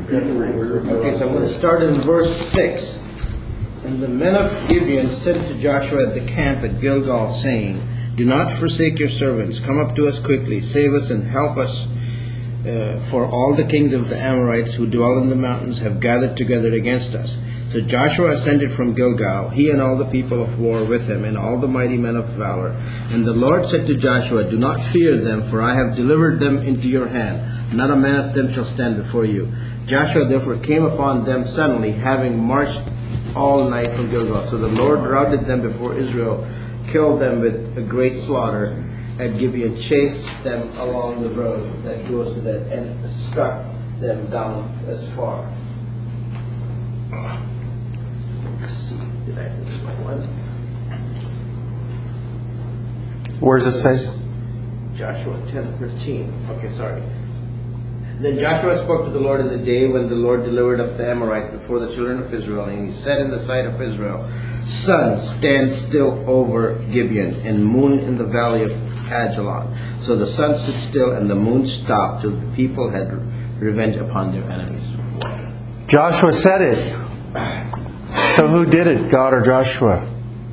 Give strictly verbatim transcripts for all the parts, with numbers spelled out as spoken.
Okay, so I'm going to start in verse six. And the men of Gibeon said to Joshua at the camp at Gilgal, saying, do not forsake your servants. Come up to us quickly. Save us and help us. Uh, for all the kingdom of the Amorites who dwell in the mountains have gathered together against us. So Joshua ascended from Gilgal, he and all the people of war with him, and all the mighty men of valor. And the Lord said to Joshua, do not fear them, for I have delivered them into your hand. Not a man of them shall stand before you. Joshua therefore came upon them suddenly, having marched all night from Gilgal. So the Lord routed them before Israel, killed them with a great slaughter at Gibeon, chased them along the road that goes to that, and struck them down as far. Let's see, did I miss my one? Where does it say? Joshua ten fifteen. Okay, sorry. Then Joshua spoke to the Lord in the day when the Lord delivered up the Amorites before the children of Israel, and he said in the sight of Israel, sun, stand still over Gibeon, and moon in the valley of Ajalon. So the sun stood still and the moon stopped till the people had revenge upon their enemies. Joshua said it. So who did it, God or Joshua?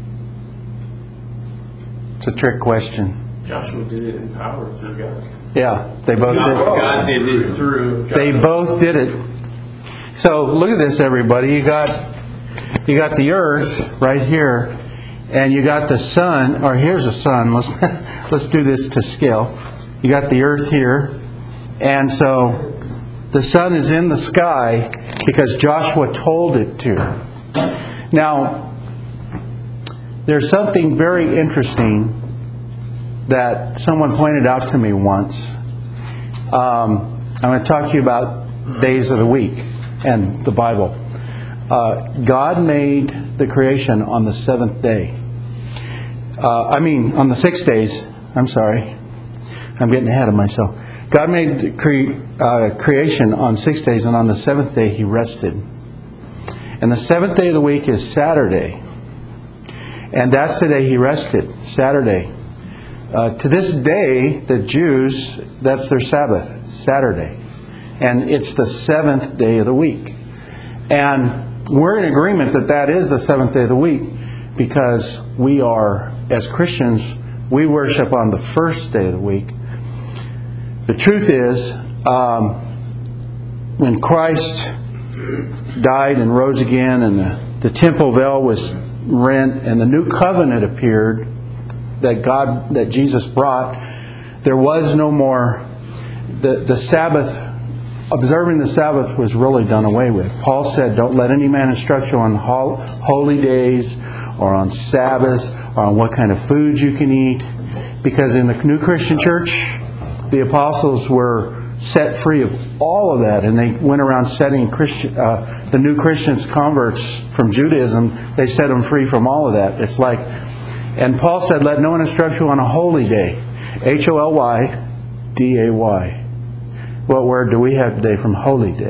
It's a trick question. Joshua did it in power through God. Yeah, they both God, did. God did it through Joshua. They both did it. So look at this, everybody. You got you got the earth right here, and you got the sun. Or here's the sun. Let's let's do this to scale. You got the earth here, and so the sun is in the sky because Joshua told it to. Now, there's something very interesting that someone pointed out to me once. Um, I'm going to talk to you about days of the week and the Bible. Uh, God made the creation on the seventh day. Uh, I mean, on the six days. I'm sorry. I'm getting ahead of myself. God made the cre- uh, creation on six days, and on the seventh day He rested. And the seventh day of the week is Saturday. And that's the day He rested, Saturday. Uh, to this day, the Jews, that's their Sabbath, Saturday. And it's the seventh day of the week. And we're in agreement that that is the seventh day of the week because we are, as Christians, we worship on the first day of the week. The truth is, um, when Christ died and rose again and the, the temple veil was rent and the new covenant appeared that God, that Jesus brought, there was no more, the, the Sabbath, observing the Sabbath was really done away with. Paul said, don't let any man instruct you on hol- holy days or on Sabbaths or on what kind of food you can eat. Because in the New Christian Church, the apostles were set free of all of that, and they went around setting Christian, uh, the new Christians, converts from Judaism, they set them free from all of that. It's like, and Paul said, let no one instruct you on a holy day. H O L Y D A Y. What word do we have today from holy day?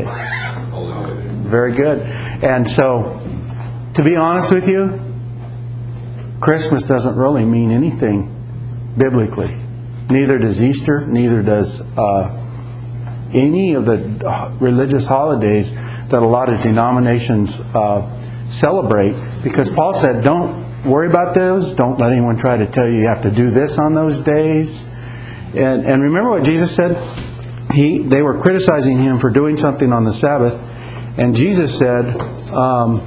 Very good. And so, to be honest with you, Christmas doesn't really mean anything biblically. Neither does Easter, neither does uh, any of the religious holidays that a lot of denominations uh, celebrate. Because Paul said, don't worry about those. Don't let anyone try to tell you you have to do this on those days. And, and remember what Jesus said? He, they were criticizing Him for doing something on the Sabbath. And Jesus said, um,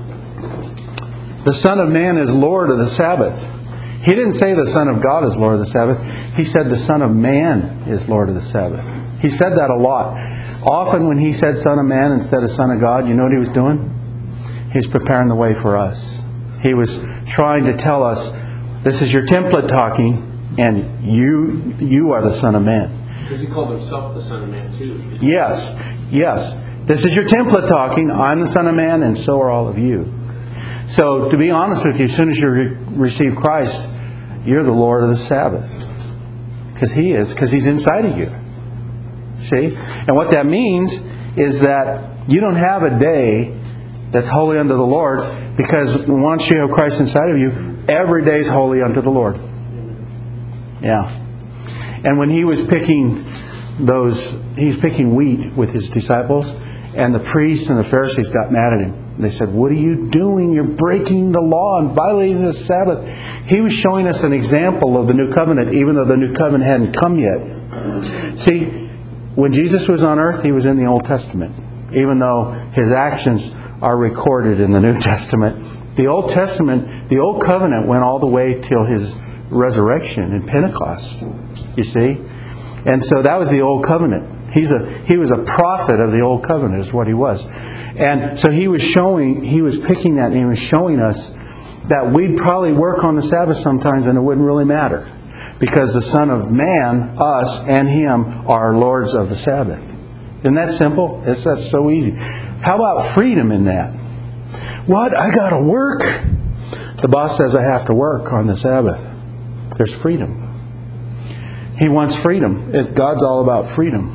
the Son of Man is Lord of the Sabbath. He didn't say the Son of God is Lord of the Sabbath. He said the Son of Man is Lord of the Sabbath. He said that a lot. Often when He said Son of Man instead of Son of God, you know what He was doing? He was preparing the way for us. He was trying to tell us, this is your template talking, and you you are the Son of Man. Because He called Himself the Son of Man too. Yes, yes. This is your template talking. I'm the Son of Man, and so are all of you. So, to be honest with you, as soon as you re- receive Christ, you're the Lord of the Sabbath. Because He is, because He's inside of you. See? And what that means is that you don't have a day that's holy unto the Lord, because once you have Christ inside of you, every day is holy unto the Lord. Yeah. And when He was picking those, He's picking wheat with His disciples, And the priests and the Pharisees got mad at him. They said, "What are you doing? You're breaking the law and violating the Sabbath." He was showing us an example of the new covenant, even though the new covenant hadn't come yet. See, when Jesus was on earth, he was in the Old Testament, even though his actions are recorded in the New Testament. The Old Testament, the Old Covenant went all the way till his resurrection in Pentecost, you see. And so that was the Old Covenant. He's a he was a prophet of the Old Covenant, is what he was. And so he was showing, he was picking that and he was showing us that we'd probably work on the Sabbath sometimes and it wouldn't really matter. Because the Son of Man, us and Him, are lords of the Sabbath. Isn't that simple? It's, that's so easy. How about freedom in that? What? I got to work? The boss says I have to work on the Sabbath. There's freedom. He wants freedom. It, God's all about freedom.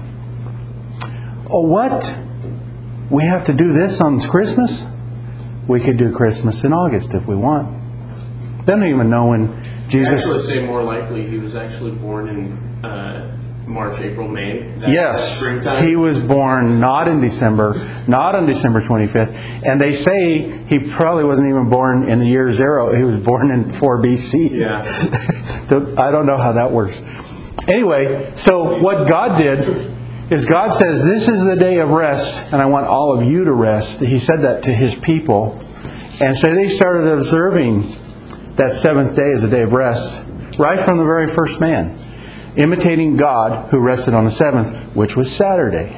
Oh, what? We have to do this on Christmas? We could do Christmas in August if we want. They don't even know when Jesus... Actually, say more likely he was actually born in uh, March, April, May. That's Yes, springtime. he was born not in December, not on December twenty-fifth. And they say he probably wasn't even born in the year zero. He was born in four B C. Yeah. I don't know how that works. Anyway, so what God did is God says, this is the day of rest, and I want all of you to rest. He said that to His people. And so they started observing that seventh day as a day of rest, right from the very first man, imitating God who rested on the seventh, which was Saturday.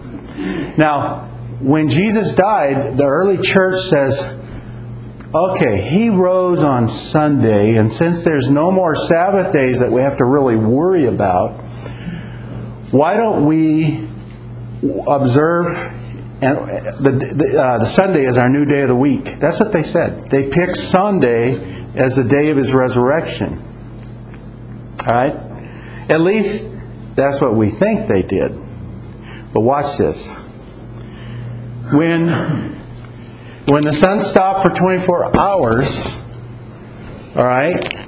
Now, when Jesus died, the early church says, okay, He rose on Sunday, and since there's no more Sabbath days that we have to really worry about, why don't we observe and the the, uh, the Sunday as our new day of the week? That's what they said. They picked Sunday as the day of His resurrection. All right? At least that's what we think they did. But watch this. When when the sun stopped for twenty-four hours, all right,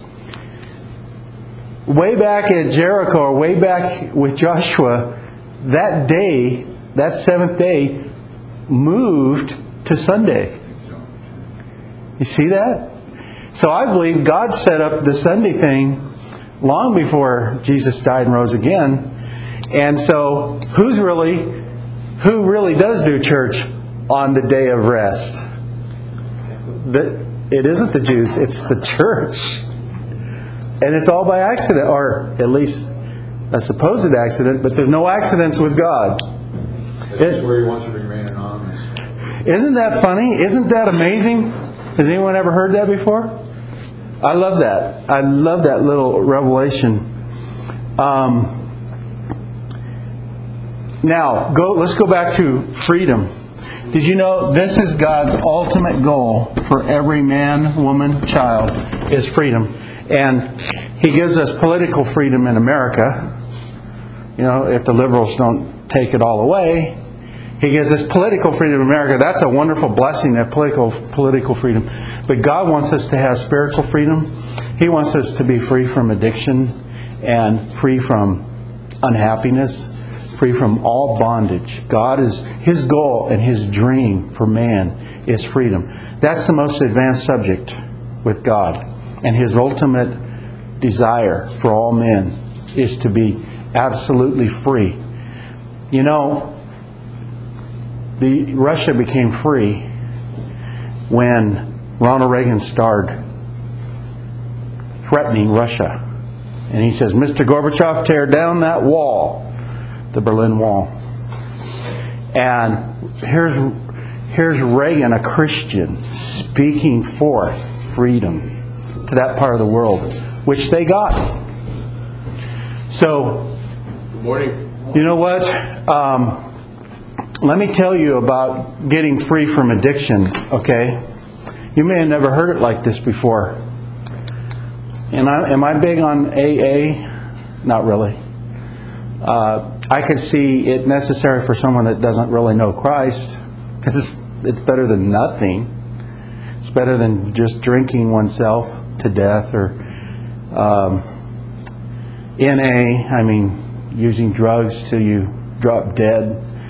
way back at Jericho, or way back with Joshua, that day, that seventh day, moved to Sunday. You see that? So I believe God set up the Sunday thing long before Jesus died and rose again. And so, who's really, who really does do church on the day of rest? The, it isn't the Jews, it's the church. And it's all by accident, or at least a supposed accident, but there's no accidents with God. That's where He wants to remain anonymous. Isn't that funny? Isn't that amazing? Has anyone ever heard that before? I love that. I love that little revelation. Um, now, go. Let's go back to freedom. Did you know this is God's ultimate goal for every man, woman, child, is freedom. And He gives us political freedom in America. You know, if the liberals don't take it all away, He gives us political freedom in America. That's a wonderful blessing, that political political freedom. But God wants us to have spiritual freedom. He wants us to be free from addiction and free from unhappiness, free from all bondage. God is, His goal and His dream for man is freedom. That's the most advanced subject with God. And His ultimate desire for all men is to be absolutely free. You know, the Russia became free when Ronald Reagan started threatening Russia. And he says, Mister Gorbachev, tear down that wall, the Berlin Wall. And here's, here's Reagan, a Christian, speaking forth freedom to that part of the world, which they got. So, Good morning. you know what? Um, let me tell you about getting free from addiction, okay? You may have never heard it like this before. And I, am I big on A A? Not really. Uh, I could see it necessary for someone that doesn't really know Christ, because it's better than nothing. It's better than just drinking oneself to death, or um, N A, I mean, using drugs till you drop dead.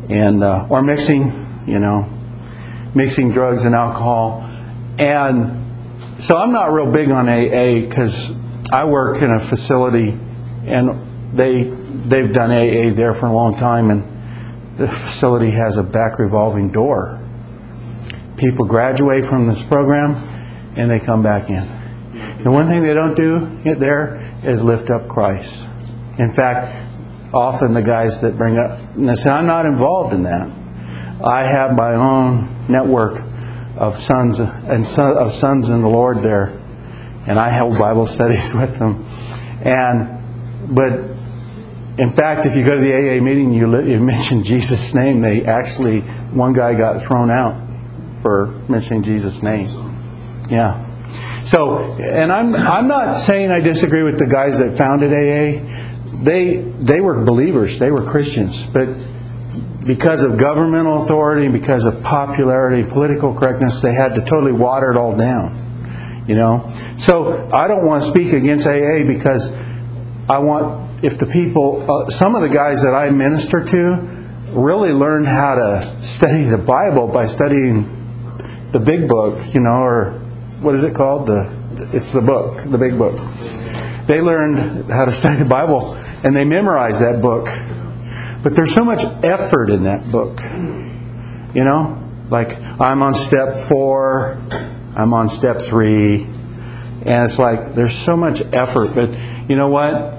and uh, or mixing, you know, mixing drugs and alcohol. And so I'm not real big on A A because I work in a facility, and they they've done A A there for a long time, and the facility has a back revolving door. People graduate from this program, and they come back in. The one thing they don't do there is lift up Christ. In fact, often the guys that bring up, and they say, I'm not involved in that. I have my own network of sons and son, of sons in the Lord there, and I hold Bible studies with them. And but in fact, if you go to the A A meeting, you, li- you mention Jesus' name. They actually, one guy got thrown out for mentioning Jesus' name. Yeah. So, and I'm I'm not saying I disagree with the guys that founded A A. They they were believers. They were Christians, but because of governmental authority, because of popularity, political correctness, they had to totally water it all down. You know? So I don't want to speak against A A because I want, if the people, uh, some of the guys that I minister to really learned how to study the Bible by studying the big book, you know, or what is it called? The It's the book, the big book. They learned how to study the Bible and they memorized that book. But there's so much effort in that book. You know? Like, I'm on step four, I'm on step three, and it's like, there's so much effort. But you know what?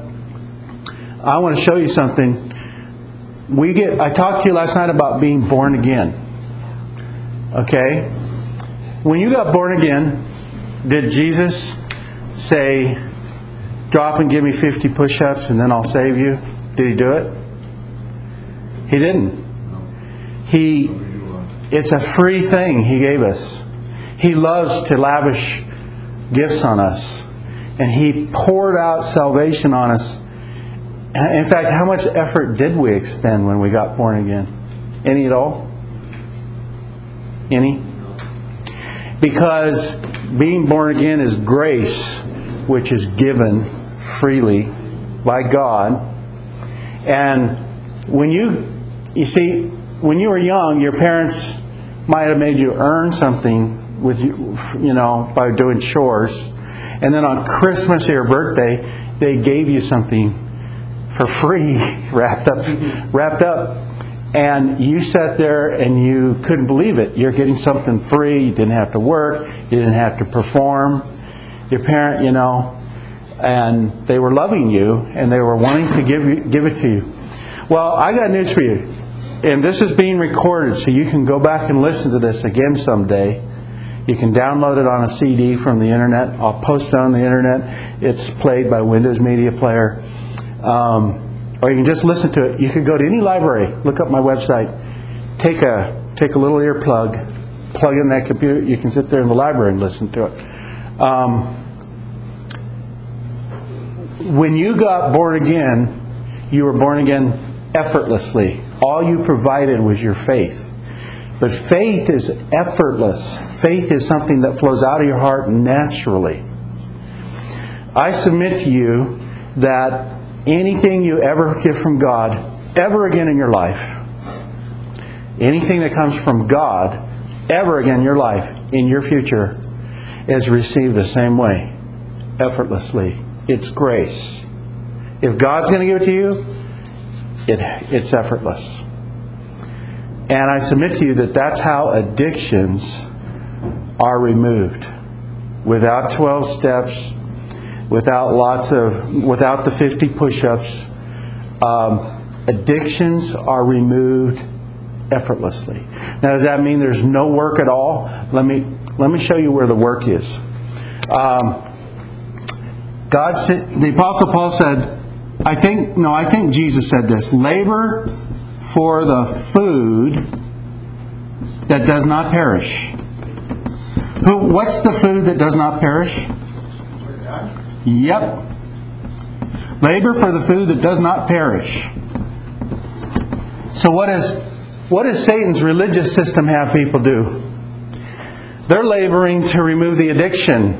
I want to show you something. We get. I talked to you last night about being born again. Okay? When you got born again, did Jesus say, drop and give me fifty push-ups and then I'll save you? Did He do it? He didn't. He, it's a free thing He gave us. He loves to lavish gifts on us. And He poured out salvation on us. In fact, how much effort did we expend when we got born again? Any at all? Any? Because being born again is grace, which is given freely by God. And when you, you see, when you were young, your parents might have made you earn something with you, you know, by doing chores. And then on Christmas or your birthday, they gave you something for free, wrapped up, wrapped up. And you sat there and you couldn't believe it. You're getting something free. You didn't have to work. You didn't have to perform. Your parent, you know, and they were loving you and they were wanting to give you, give it to you. Well, I got news for you. And this is being recorded, so you can go back and listen to this again someday. You can download it on a C D from the internet. I'll post it on the internet. It's played by Windows Media Player. Um, or you can just listen to it. You can go to any library, look up my website, take a take a little earplug, plug in that computer. You can sit there in the library and listen to it. Um, when you got born again, you were born again effortlessly. All you provided was your faith. But faith is effortless. Faith is something that flows out of your heart naturally. I submit to you that anything you ever get from God, ever again in your life, anything that comes from God, ever again in your life, in your future, is received the same way, effortlessly. It's grace. If God's going to give it to you, it, it's effortless. And I submit to you that that's how addictions are removed. Without twelve steps, without lots of, without the fifty push-ups, um, addictions are removed effortlessly. Now, does that mean there's no work at all? Let me let me show you where the work is. Um, God said, the Apostle Paul said, I think no, I think Jesus said this: labor for the food that does not perish. Who? What's the food that does not perish? Yep. Labor for the food that does not perish. So what is what does Satan's religious system have people do? They're laboring to remove the addiction,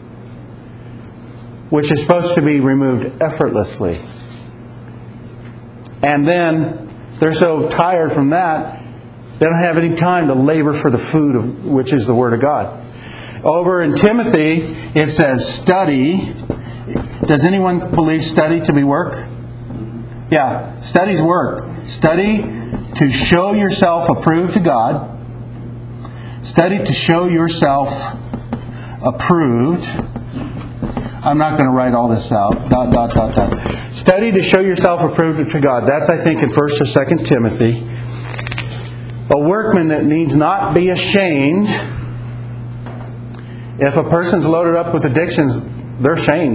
which is supposed to be removed effortlessly. And then They're so tired from that, they don't have any time to labor for the food, of, which is the Word of God. Over in Timothy, it says study. Does anyone believe study to be work? Yeah, study's work. Study to show yourself approved to God. Study to show yourself approved. I'm not going to write all this out. Dot, dot, dot, dot. Study to show yourself approved to God. That's, I think, in First or Second Timothy. A workman that needs not be ashamed. If a person's loaded up with addictions, they're ashamed.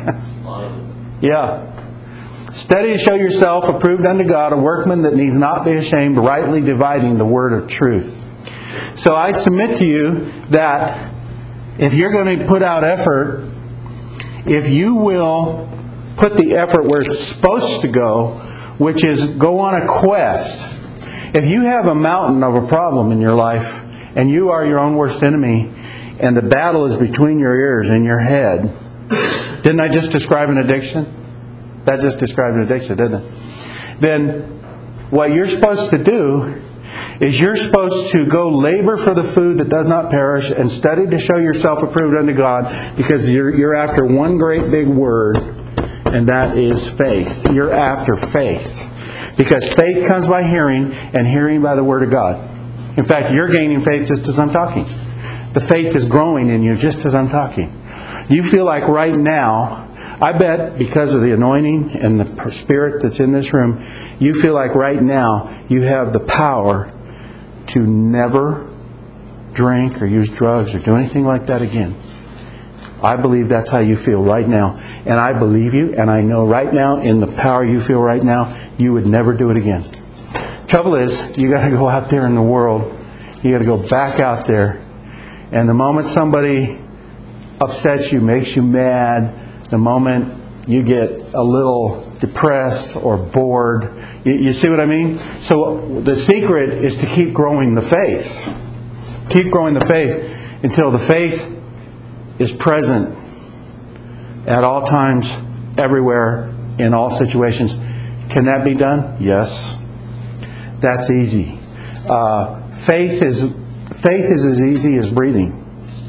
Yeah. Study to show yourself approved unto God, a workman that needs not be ashamed, rightly dividing the word of truth. So I submit to you that if you're going to put out effort, if you will put the effort where it's supposed to go, which is go on a quest. If you have a mountain of a problem in your life, and you are your own worst enemy, and the battle is between your ears and your head, didn't I just describe an addiction? That just described an addiction, didn't it? Then what you're supposed to do is you're supposed to go labor for the food that does not perish and study to show yourself approved unto God, because you're, you're after one great big word, and that is faith. You're after faith. Because faith comes by hearing, and hearing by the Word of God. In fact, you're gaining faith just as I'm talking. The faith is growing in you just as I'm talking. You feel like right now, I bet because of the anointing and the Spirit that's in this room, you feel like right now you have the power to never drink or use drugs or do anything like that again. I believe that's how you feel right now. And I believe you, and I know right now in the power you feel right now, you would never do it again. Trouble is, you got to go out there in the world. You got to go back out there. And the moment somebody upsets you, makes you mad, the moment you get a little depressed or bored, you, you see what I mean? So the secret is to keep growing the faith. Keep growing the faith until the faith is present at all times, everywhere, in all situations. Can that be done? Yes. That's easy. Uh, faith is faith is as easy as breathing.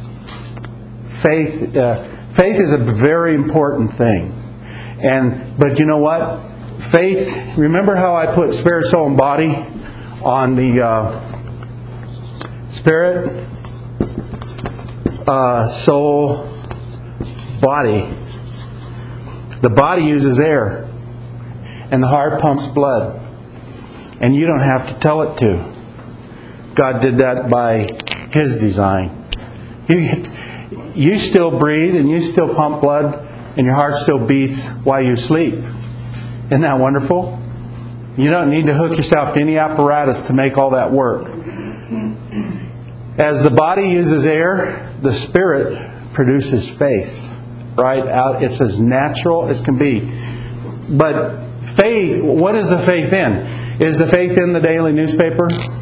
Faith uh, faith is a very important thing. And but you know what? Faith. Remember how I put spirit, soul, and body on the uh, spirit, uh, soul, body. The body uses air, and the heart pumps blood. And you don't have to tell it to. God did that by His design. You, you still breathe and you still pump blood and your heart still beats while you sleep. Isn't that wonderful? You don't need to hook yourself to any apparatus to make all that work. As the body uses air, the spirit produces faith. Right? Out, it's as natural as can be. But faith, what is the faith in? Is the faith in the daily newspaper?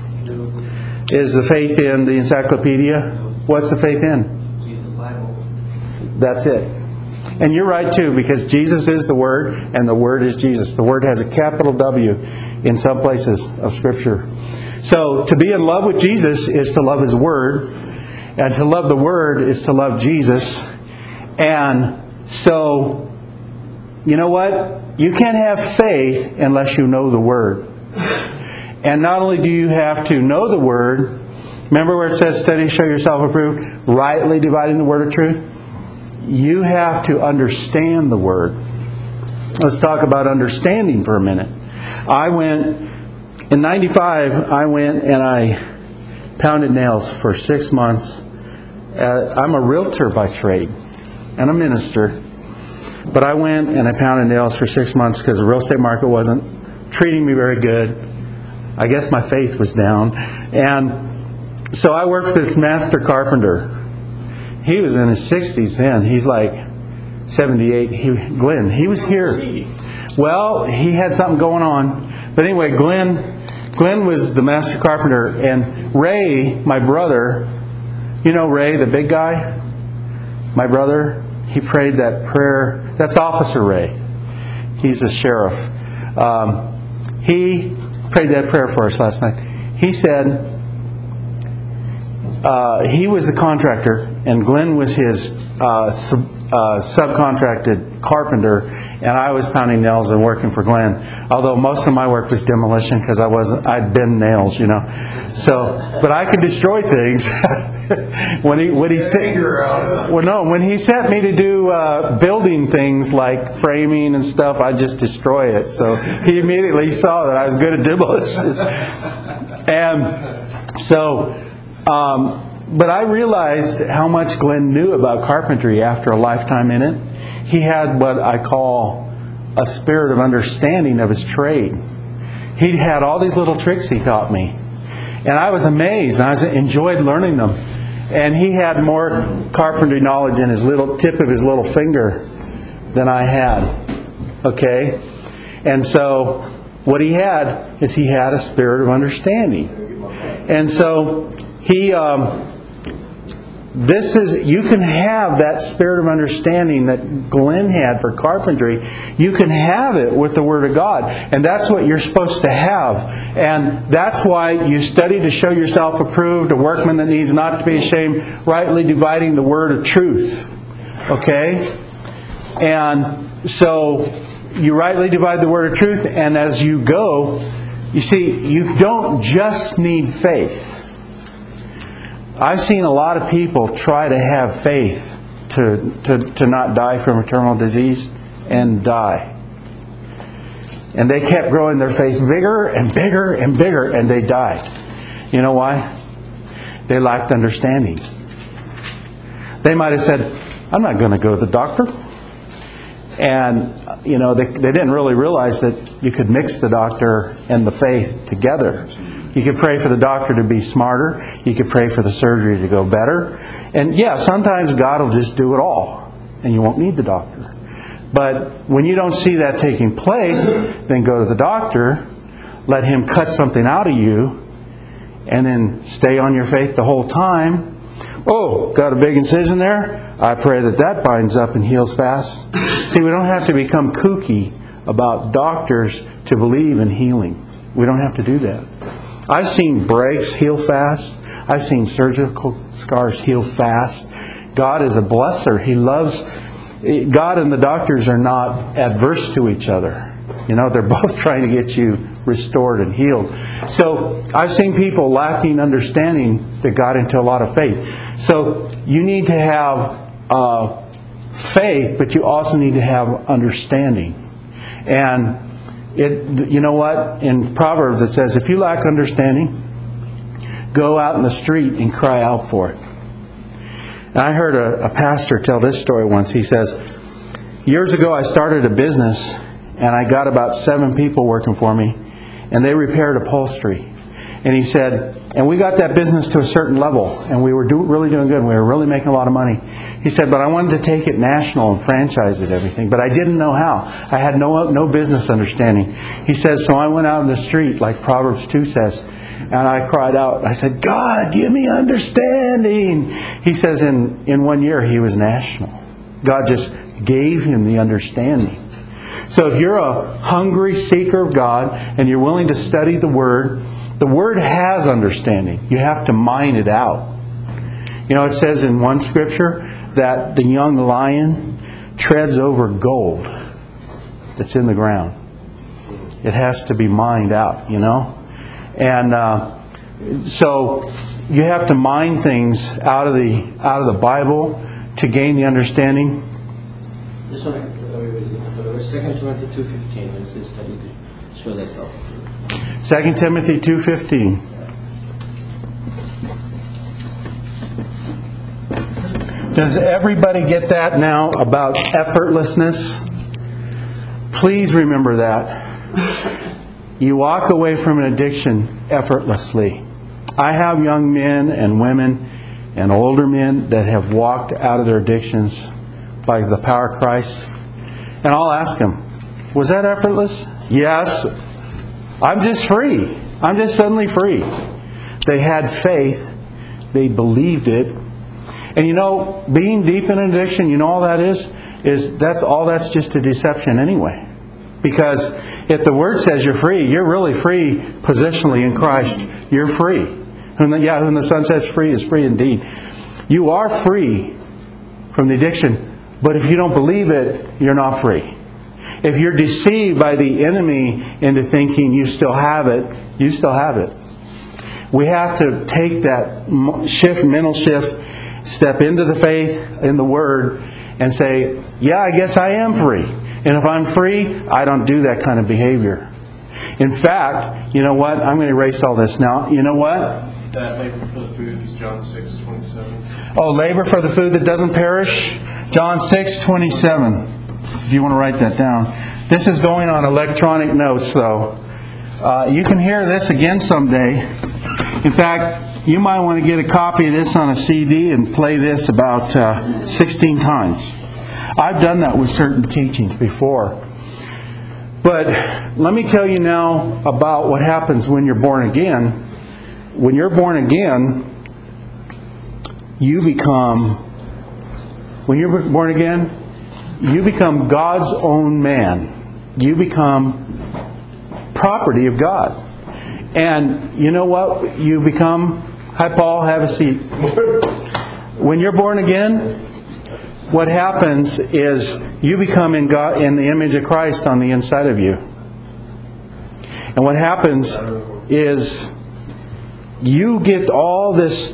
Is the faith in the encyclopedia? What's the faith in? Jesus' Bible. That's it. And you're right too, because Jesus is the Word, and the Word is Jesus. The Word has a capital W in some places of Scripture. So to be in love with Jesus is to love His Word, and to love the Word is to love Jesus. And so, you know what? You can't have faith unless you know the Word. And not only do you have to know the Word, remember where it says, study, show yourself approved, rightly dividing the word of truth? You have to understand the Word. Let's talk about understanding for a minute. I went, in ninety-five, I went and I pounded nails for six months. Uh, I'm a realtor by trade and a minister. But I went and I pounded nails for six months because the real estate market wasn't treating me very good. I guess my faith was down. And so I worked with this master carpenter. He was in his sixties then. He's like seventy-eight. He, Glenn, he was here. Well, he had something going on. But anyway, Glenn, Glenn was the master carpenter. And Ray, my brother, you know Ray, the big guy? My brother, he prayed that prayer. That's Officer Ray. He's the sheriff. Um, he prayed that prayer for us last night. He said uh, he was the contractor, and Glenn was his uh, sub, uh, subcontracted carpenter, and I was pounding nails and working for Glenn. Although most of my work was demolition because I wasn't, I'd bend nails, you know. So, but I could destroy things. when he when he sent well no when he sent me to do uh, building things like framing and stuff, I just destroy it. So he immediately saw that I was good at demolition, and so. Um, but I realized how much Glenn knew about carpentry after a lifetime in it. He had what I call a spirit of understanding of his trade. He had all these little tricks he taught me. And I was amazed. I was, enjoyed learning them. And he had more carpentry knowledge in his little tip of his little finger than I had. Okay? And so what he had is he had a spirit of understanding. And so he... Um, This is, you can have that spirit of understanding that Glenn had for carpentry. You can have it with the Word of God. And that's what you're supposed to have. And that's why you study to show yourself approved, a workman that needs not to be ashamed, rightly dividing the word of truth. Okay? And so you rightly divide the word of truth, and as you go, you see, you don't just need faith. I've seen a lot of people try to have faith to, to, to not die from a terminal disease and die. And they kept growing their faith bigger and bigger and bigger, and they died. You know why? They lacked understanding. They might have said, I'm not going to go to the doctor. And, you know, they, they didn't really realize that you could mix the doctor and the faith together. You could pray for the doctor to be smarter. You could pray for the surgery to go better. And yeah, sometimes God will just do it all, and you won't need the doctor. But when you don't see that taking place, then go to the doctor, let him cut something out of you, and then stay on your faith the whole time. Oh, got a big incision there? I pray that that binds up and heals fast. See, we don't have to become kooky about doctors to believe in healing. We don't have to do that. I've seen breaks heal fast. I've seen surgical scars heal fast. God is a blesser. He loves... God and the doctors are not adverse to each other. You know, they're both trying to get you restored and healed. So I've seen people lacking understanding that got into a lot of faith. So you need to have uh, faith, but you also need to have understanding. And it, you know what? In Proverbs it says, if you lack understanding, go out in the street and cry out for it. And I heard a, a pastor tell this story once. He says, years ago I started a business, and I got about seven people working for me, and they repaired upholstery. And he said, and we got that business to a certain level, and we were do, really doing good, and we were really making a lot of money. He said, but I wanted to take it national and franchise it, everything, but I didn't know how. I had no no business understanding. He says, so I went out in the street, like Proverbs two says, and I cried out. I said, God, give me understanding. He says in, in one year he was national. God just gave him the understanding. So if you're a hungry seeker of God and you're willing to study the Word, the Word has understanding. You have to mine it out. You know, it says in one scripture that the young lion treads over gold that's in the ground. It has to be mined out, you know. And uh, so you have to mine things out of the out of the Bible to gain the understanding. This one, Second Timothy two fifteen. Let's just study to show thyself. Second Timothy two fifteen. Does everybody get that now about effortlessness? Please remember that. You walk away from an addiction effortlessly. I have young men and women and older men that have walked out of their addictions by the power of Christ. And I'll ask them, was that effortless? Yes. I'm just free. I'm just suddenly free. They had faith. They believed it. And you know, being deep in addiction, you know all that is? Is that's all that's just a deception anyway. Because if the Word says you're free, you're really free positionally in Christ. You're free. Whom the, yeah, whom the Son sets free is free indeed. You are free from the addiction, but if you don't believe it, you're not free. If you're deceived by the enemy into thinking you still have it, you still have it. We have to take that shift, mental shift, step into the faith in the Word and say, yeah, I guess I am free. And if I'm free, I don't do that kind of behavior. In fact, you know what? I'm going to erase all this now. You know what? That labor for the food is John six twenty-seven. Oh, labor for the food that doesn't perish? John six twenty-seven. If you want to write that down. This is going on electronic notes, though. Uh, you can hear this again someday. In fact, you might want to get a copy of this on a C D and play this about uh, sixteen times. I've done that with certain teachings before. But let me tell you now about what happens when you're born again. When you're born again, you become, when you're born again, you become God's own man. You become property of God. And you know what? You become, hi Paul, have a seat. When you're born again, what happens is you become in God, in the image of Christ on the inside of you. And what happens is you get all this.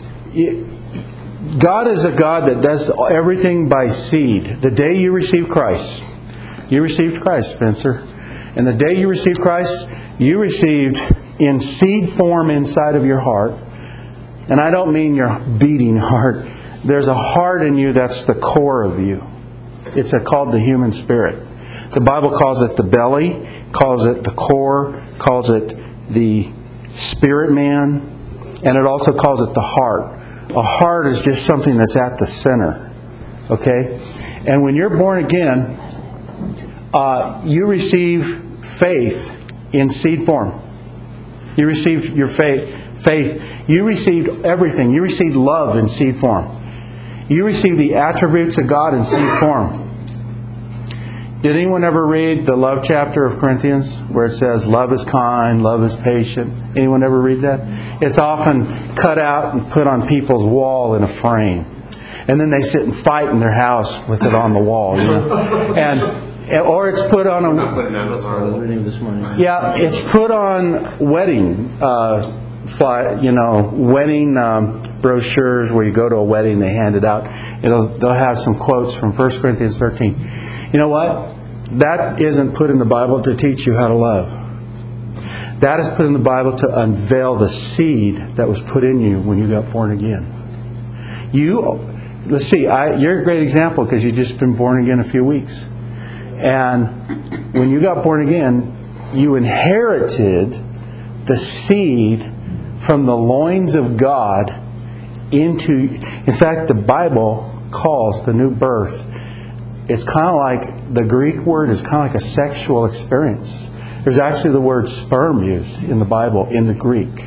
God is a God that does everything by seed. The day you receive Christ, you received Christ, Spencer. And the day you received Christ, you received in seed form inside of your heart. And I don't mean your beating heart. There's a heart in you that's the core of you. It's a, called the human spirit. The Bible calls it the belly, calls it the core, calls it the spirit man, and it also calls it the heart. A heart is just something that's at the center. Okay? And when you're born again, uh, you receive faith in seed form. You received your faith. Faith. You received everything. You received love in seed form. You received the attributes of God in seed form. Did anyone ever read the love chapter of Corinthians where it says love is kind, love is patient? Anyone ever read that? It's often cut out and put on people's wall in a frame. And then they sit and fight in their house with it on the wall. You know? And or it's put on a, I was reading this morning. yeah, it's put on wedding uh, fly, you know, wedding um, brochures where you go to a wedding, they hand it out. It'll they'll have some quotes from First Corinthians thirteen. You know what? That isn't put in the Bible to teach you how to love. That is put in the Bible to unveil the seed that was put in you when you got born again. You, let's see, I, you're a great example because you've just been born again a few weeks. And when you got born again, you inherited the seed from the loins of God into, in fact, the Bible calls the new birth, it's kind of like, the Greek word is kind of like a sexual experience. There's actually the word sperm used in the Bible in the Greek.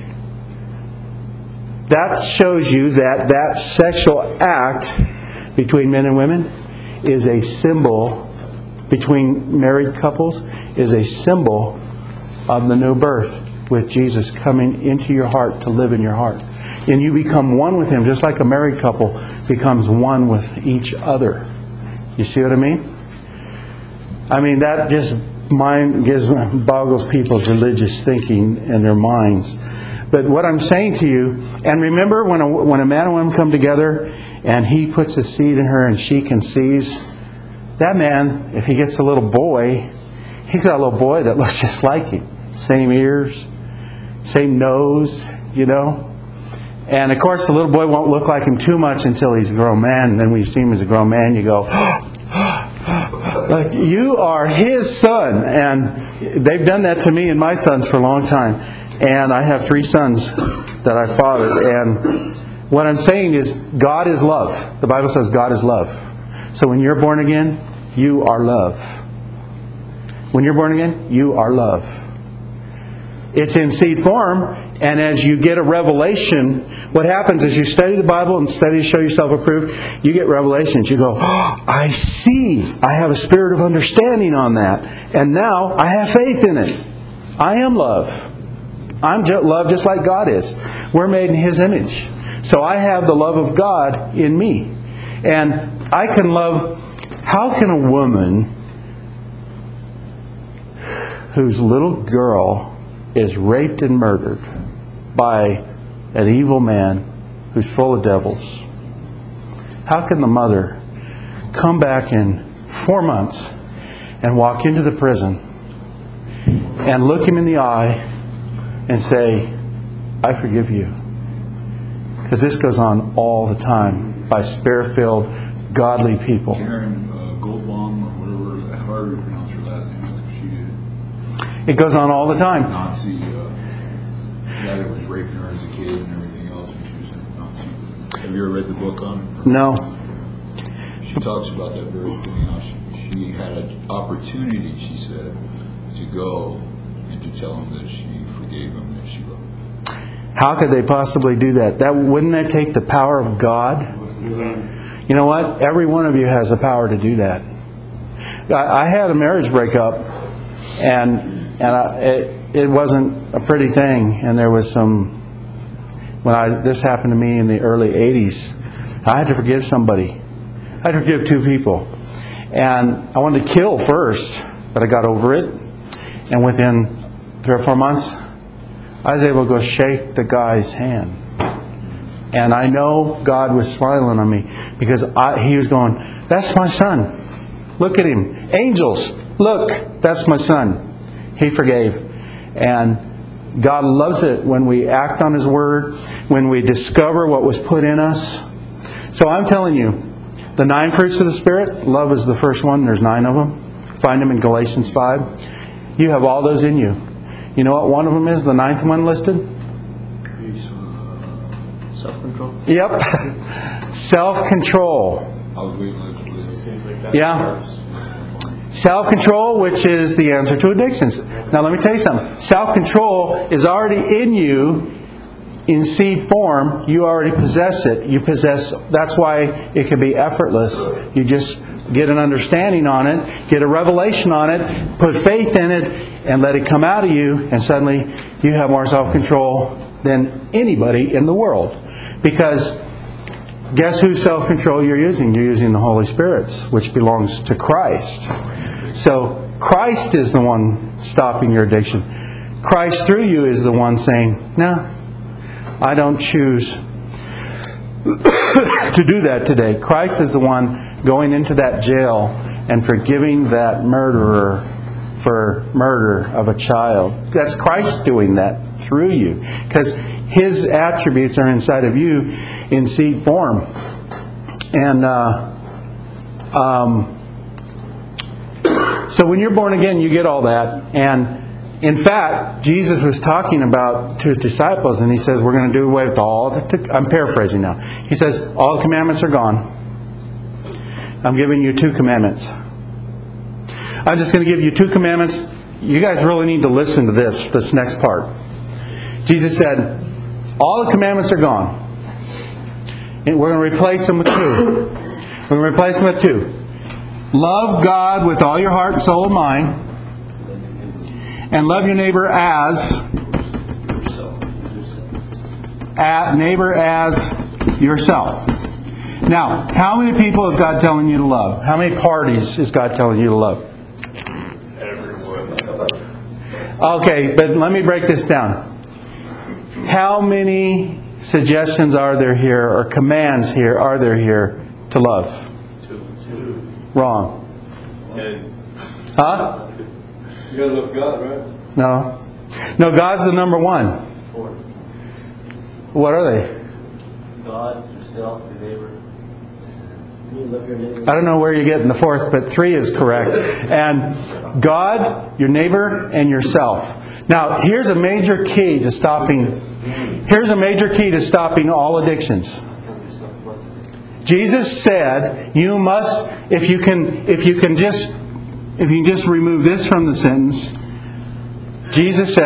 That shows you that that sexual act between men and women is a symbol, between married couples, is a symbol of the new birth with Jesus coming into your heart to live in your heart. And you become one with Him, just like a married couple becomes one with each other. You see what I mean? I mean, that just mind gives boggles people's religious thinking and their minds. But what I'm saying to you, and remember when a, when a man and woman come together and he puts a seed in her and she conceives, that man, if he gets a little boy, he's got a little boy that looks just like him. Same ears, same nose, you know. And of course the little boy won't look like him too much until he's a grown man. And then when you see him as a grown man, you go, like, you are his son. And they've done that to me and my sons for a long time. And I have three sons that I fathered. And what I'm saying is, God is love. The Bible says God is love. So when you're born again, you are love. When you're born again, you are love. It's in seed form. And as you get a revelation, what happens is you study the Bible and study to show yourself approved, you get revelations. You go, oh, I see. I have a spirit of understanding on that. And now I have faith in it. I am love. I'm just love just like God is. We're made in His image. So I have the love of God in me. And I can love... How can a woman whose little girl is raped and murdered by an evil man who's full of devils, how can the mother come back in four months and walk into the prison and look him in the eye and say, I forgive you? Because this goes on all the time by Spirit-filled, godly people. Karen uh, Goldbaum, or whatever, however you pronounce her last name, that's what she did. It goes on all the time. Nazi uh, guy that was raping her as a kid and everything else when she was a Nazi. Have you ever read the book on her? No. She talks about that very thing. How she, she had an opportunity, she said, to go and to tell him that she forgave him, that she loved him. How could they possibly do that? That wouldn't that take the power of God? You know what? Every one of you has the power to do that. I, I had a marriage breakup, and and I, it, it wasn't a pretty thing. And there was some. When I this happened to me in the early eighties, I had to forgive somebody. I had to forgive two people, and I wanted to kill first, but I got over it. And within three or four months, I was able to go shake the guy's hand. And I know God was smiling on me because I, He was going, that's my son. Look at him. Angels, look, that's my son. He forgave. And God loves it when we act on His Word, when we discover what was put in us. So I'm telling you, the nine fruits of the Spirit, love is the first one. There's nine of them. Find them in Galatians five. You have all those in you. You know what one of them is, the ninth one listed? Self-control? Yep. Self-control. I was waiting to listen. Yeah. Self-control, which is the answer to addictions. Now let me tell you something. Self-control is already in you in seed form. You already possess it. You possess. That's why it can be effortless. You just get an understanding on it, get a revelation on it, put faith in it, and let it come out of you, and suddenly you have more self-control than anybody in the world. Because guess whose self-control you're using? You're using the Holy Spirit's, which belongs to Christ. So Christ is the one stopping your addiction. Christ through you is the one saying, no, I don't choose to do that today. Christ is the one going into that jail and forgiving that murderer for murder of a child. That's Christ doing that through you. Because His attributes are inside of you in seed form. And uh, um, so when you're born again, you get all that. And in fact, Jesus was talking about to His disciples, and He says, we're going to do away with all the... I'm paraphrasing now. He says, all the commandments are gone. I'm giving you two commandments. I'm just going to give you two commandments. You guys really need to listen to this, this next part. Jesus said, all the commandments are gone. And we're going to replace them with two. We're going to replace them with two. Love God with all your heart, and soul, and mind. And love your neighbor as... At neighbor as yourself. Now, how many people is God telling you to love? How many parties is God telling you to love? Everyone. Okay, but let me break this down. How many suggestions are there here, or commands here, are there here to love? Two. Two. Wrong. Ten. Huh? You gotta love God, right? No. No, God's the number one. Four. What are they? God, yourself, your neighbor. You love your neighbor. I don't know where you're getting the fourth, but three is correct. And God, your neighbor, and yourself. Now, here's a major key to stopping. Here's a major key to stopping all addictions. Jesus said, "You must, if you can, if you can just, if you can just remove this from the sentence." Jesus says,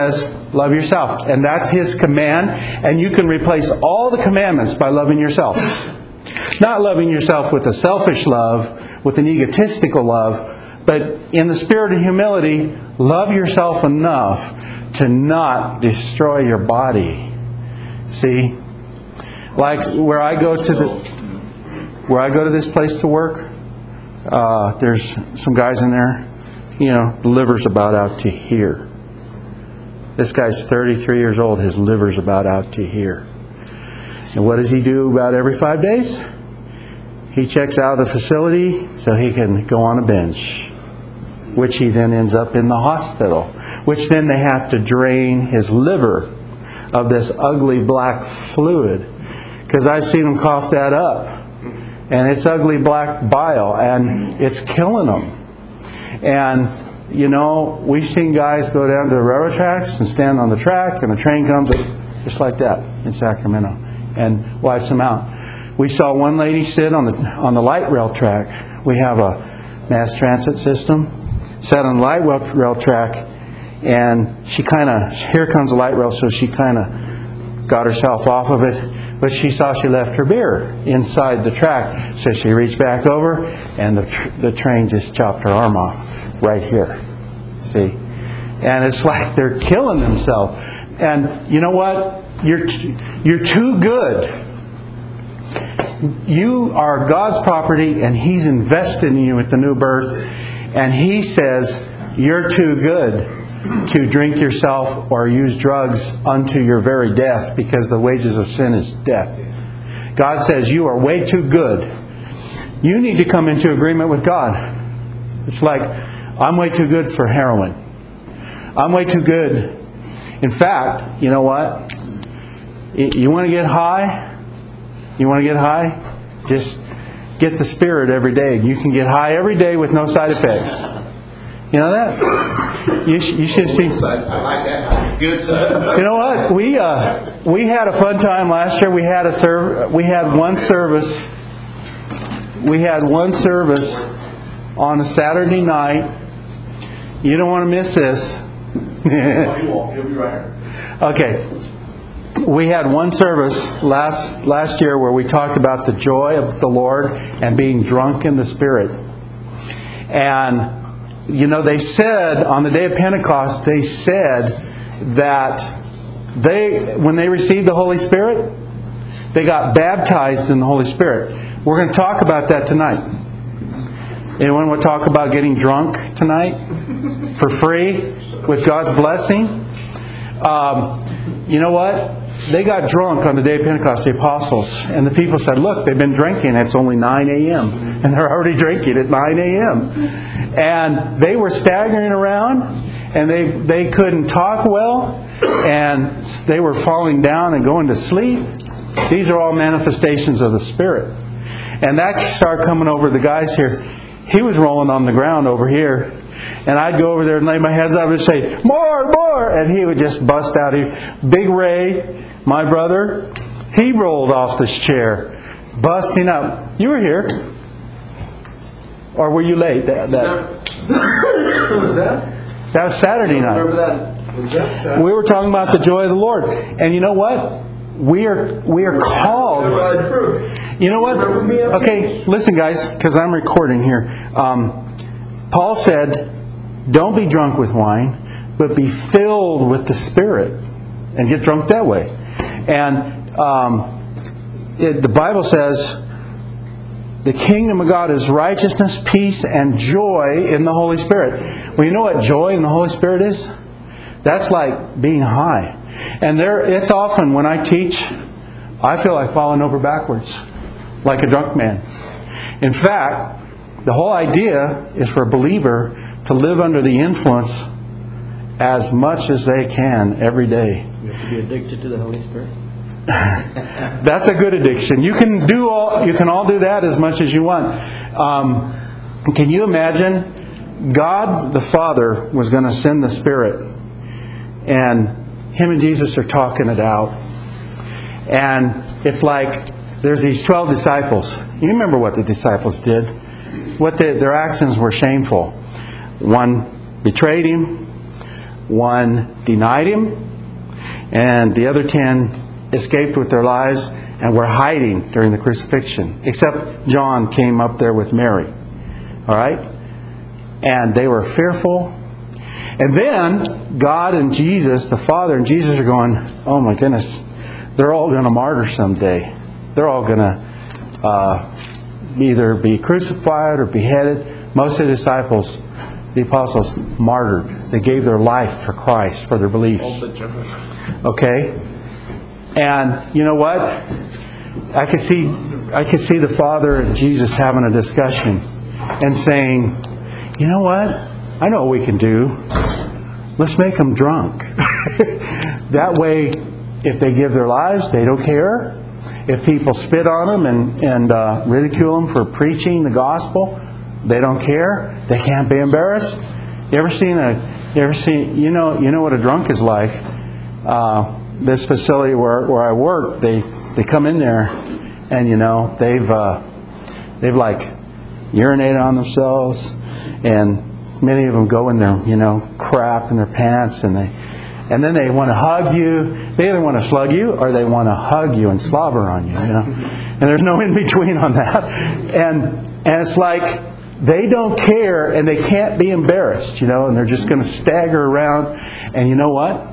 Love yourself. And that's His command. And you can replace all the commandments by loving yourself. Not loving yourself with a selfish love, with an egotistical love, but in the spirit of humility, love yourself enough to not destroy your body. See? Like where I go to the where I go to this place to work, uh, there's some guys in there, you know, the liver's about out to here. This guy's thirty-three years old, his liver's about out to here. And what does he do about every five days? He checks out of the facility so he can go on a bench, which he then ends up in the hospital, which then they have to drain his liver of this ugly black fluid, because I've seen him cough that up, and it's ugly black bile, and it's killing him. And you know, we've seen guys go down to the railroad tracks and stand on the track, and the train comes just like that in Sacramento and wipes them out. We saw one lady sit on the on the light rail track. We have a mass transit system. Sat on the light rail track, and she kind of, here comes the light rail, so she kind of got herself off of it, but she saw she left her beer inside the track, so she reached back over, and the tr- the train just chopped her arm off right here. See? And it's like they're killing themselves. And you know what? You're t- you're too good. You are God's property, and He's invested in you with the new birth. And He says, you're too good to drink yourself or use drugs unto your very death, because the wages of sin is death. God says, you are way too good. You need to come into agreement with God. It's like, I'm way too good for heroin. I'm way too good. In fact, you know what? You want to get high? You want to get high? Just get the Spirit every day. You can get high every day with no side effects. You know that? You, sh- you should see. I like that. Good side. You know what? We uh, we had a fun time last year. We had a serv- We had one service. We had one service on a Saturday night. You don't want to miss this. You won't. You'll be right here. Okay. We had one service last last year where we talked about the joy of the Lord and being drunk in the Spirit. And, you know, they said on the day of Pentecost, they said that they, when they received the Holy Spirit, they got baptized in the Holy Spirit. We're going to talk about that tonight. Anyone want to talk about getting drunk tonight? For free? With God's blessing? Um, you know what? They got drunk on the day of Pentecost, the apostles. And the people said, look, they've been drinking. It's only nine a.m. And they're already drinking at nine a.m. And they were staggering around. And they, they couldn't talk well. And they were falling down and going to sleep. These are all manifestations of the Spirit. And that started coming over the guys here. He was rolling on the ground over here. And I'd go over there and lay my hands up and say, more, more! And he would just bust out. Big Ray, my brother, he rolled off this chair, busting up. You were here. Or were you late? That, that, What was that? that was Saturday night. Remember that? Was that Saturday? We were talking about the joy of the Lord. And you know what? We are we are called. You know what? Okay, listen guys, because I'm recording here. Um, Paul said, don't be drunk with wine, but be filled with the Spirit. And get drunk that way. And um, it, the Bible says, the kingdom of God is righteousness, peace, and joy in the Holy Spirit. Well, you know what joy in the Holy Spirit is? That's like being high. And there, it's often when I teach, I feel like falling over backwards, like a drunk man. In fact, the whole idea is for a believer to live under the influence as much as they can every day. You have to be addicted to the Holy Spirit. That's a good addiction. You can do all. You can all do that as much as you want. Um, can you imagine? God the Father was going to send the Spirit, and Him and Jesus are talking it out. And it's like there's these twelve disciples. You remember what the disciples did? What they, their actions were shameful. One betrayed Him. One denied Him. and the other ten escaped with their lives and were hiding during the crucifixion, except John came up there with Mary. All right? And they were fearful. And then God and Jesus, the Father and Jesus, are going, oh my goodness, they're all going to martyr someday. They're all going to uh, either be crucified or beheaded. Most of the disciples, the apostles, martyred. They gave their life for Christ, for their beliefs. Okay? And you know what? I could see I could see the Father and Jesus having a discussion and saying, you know what? I know what we can do. Let's make them drunk. That way, if they give their lives, they don't care. If people spit on them and, and uh, ridicule them for preaching the gospel, they don't care. They can't be embarrassed. You ever seen a? You ever seen? You know. You know what a drunk is like. Uh, this facility where where I work, they they come in there, and you know they've uh, they've like urinated on themselves, and many of them go in their you know crap in their pants, and they and then they want to hug you. They either want to slug you or they want to hug you and slobber on you. You know, and there's no in between on that. And and it's like they don't care and they can't be embarrassed. You know, and they're just going to stagger around. And you know what?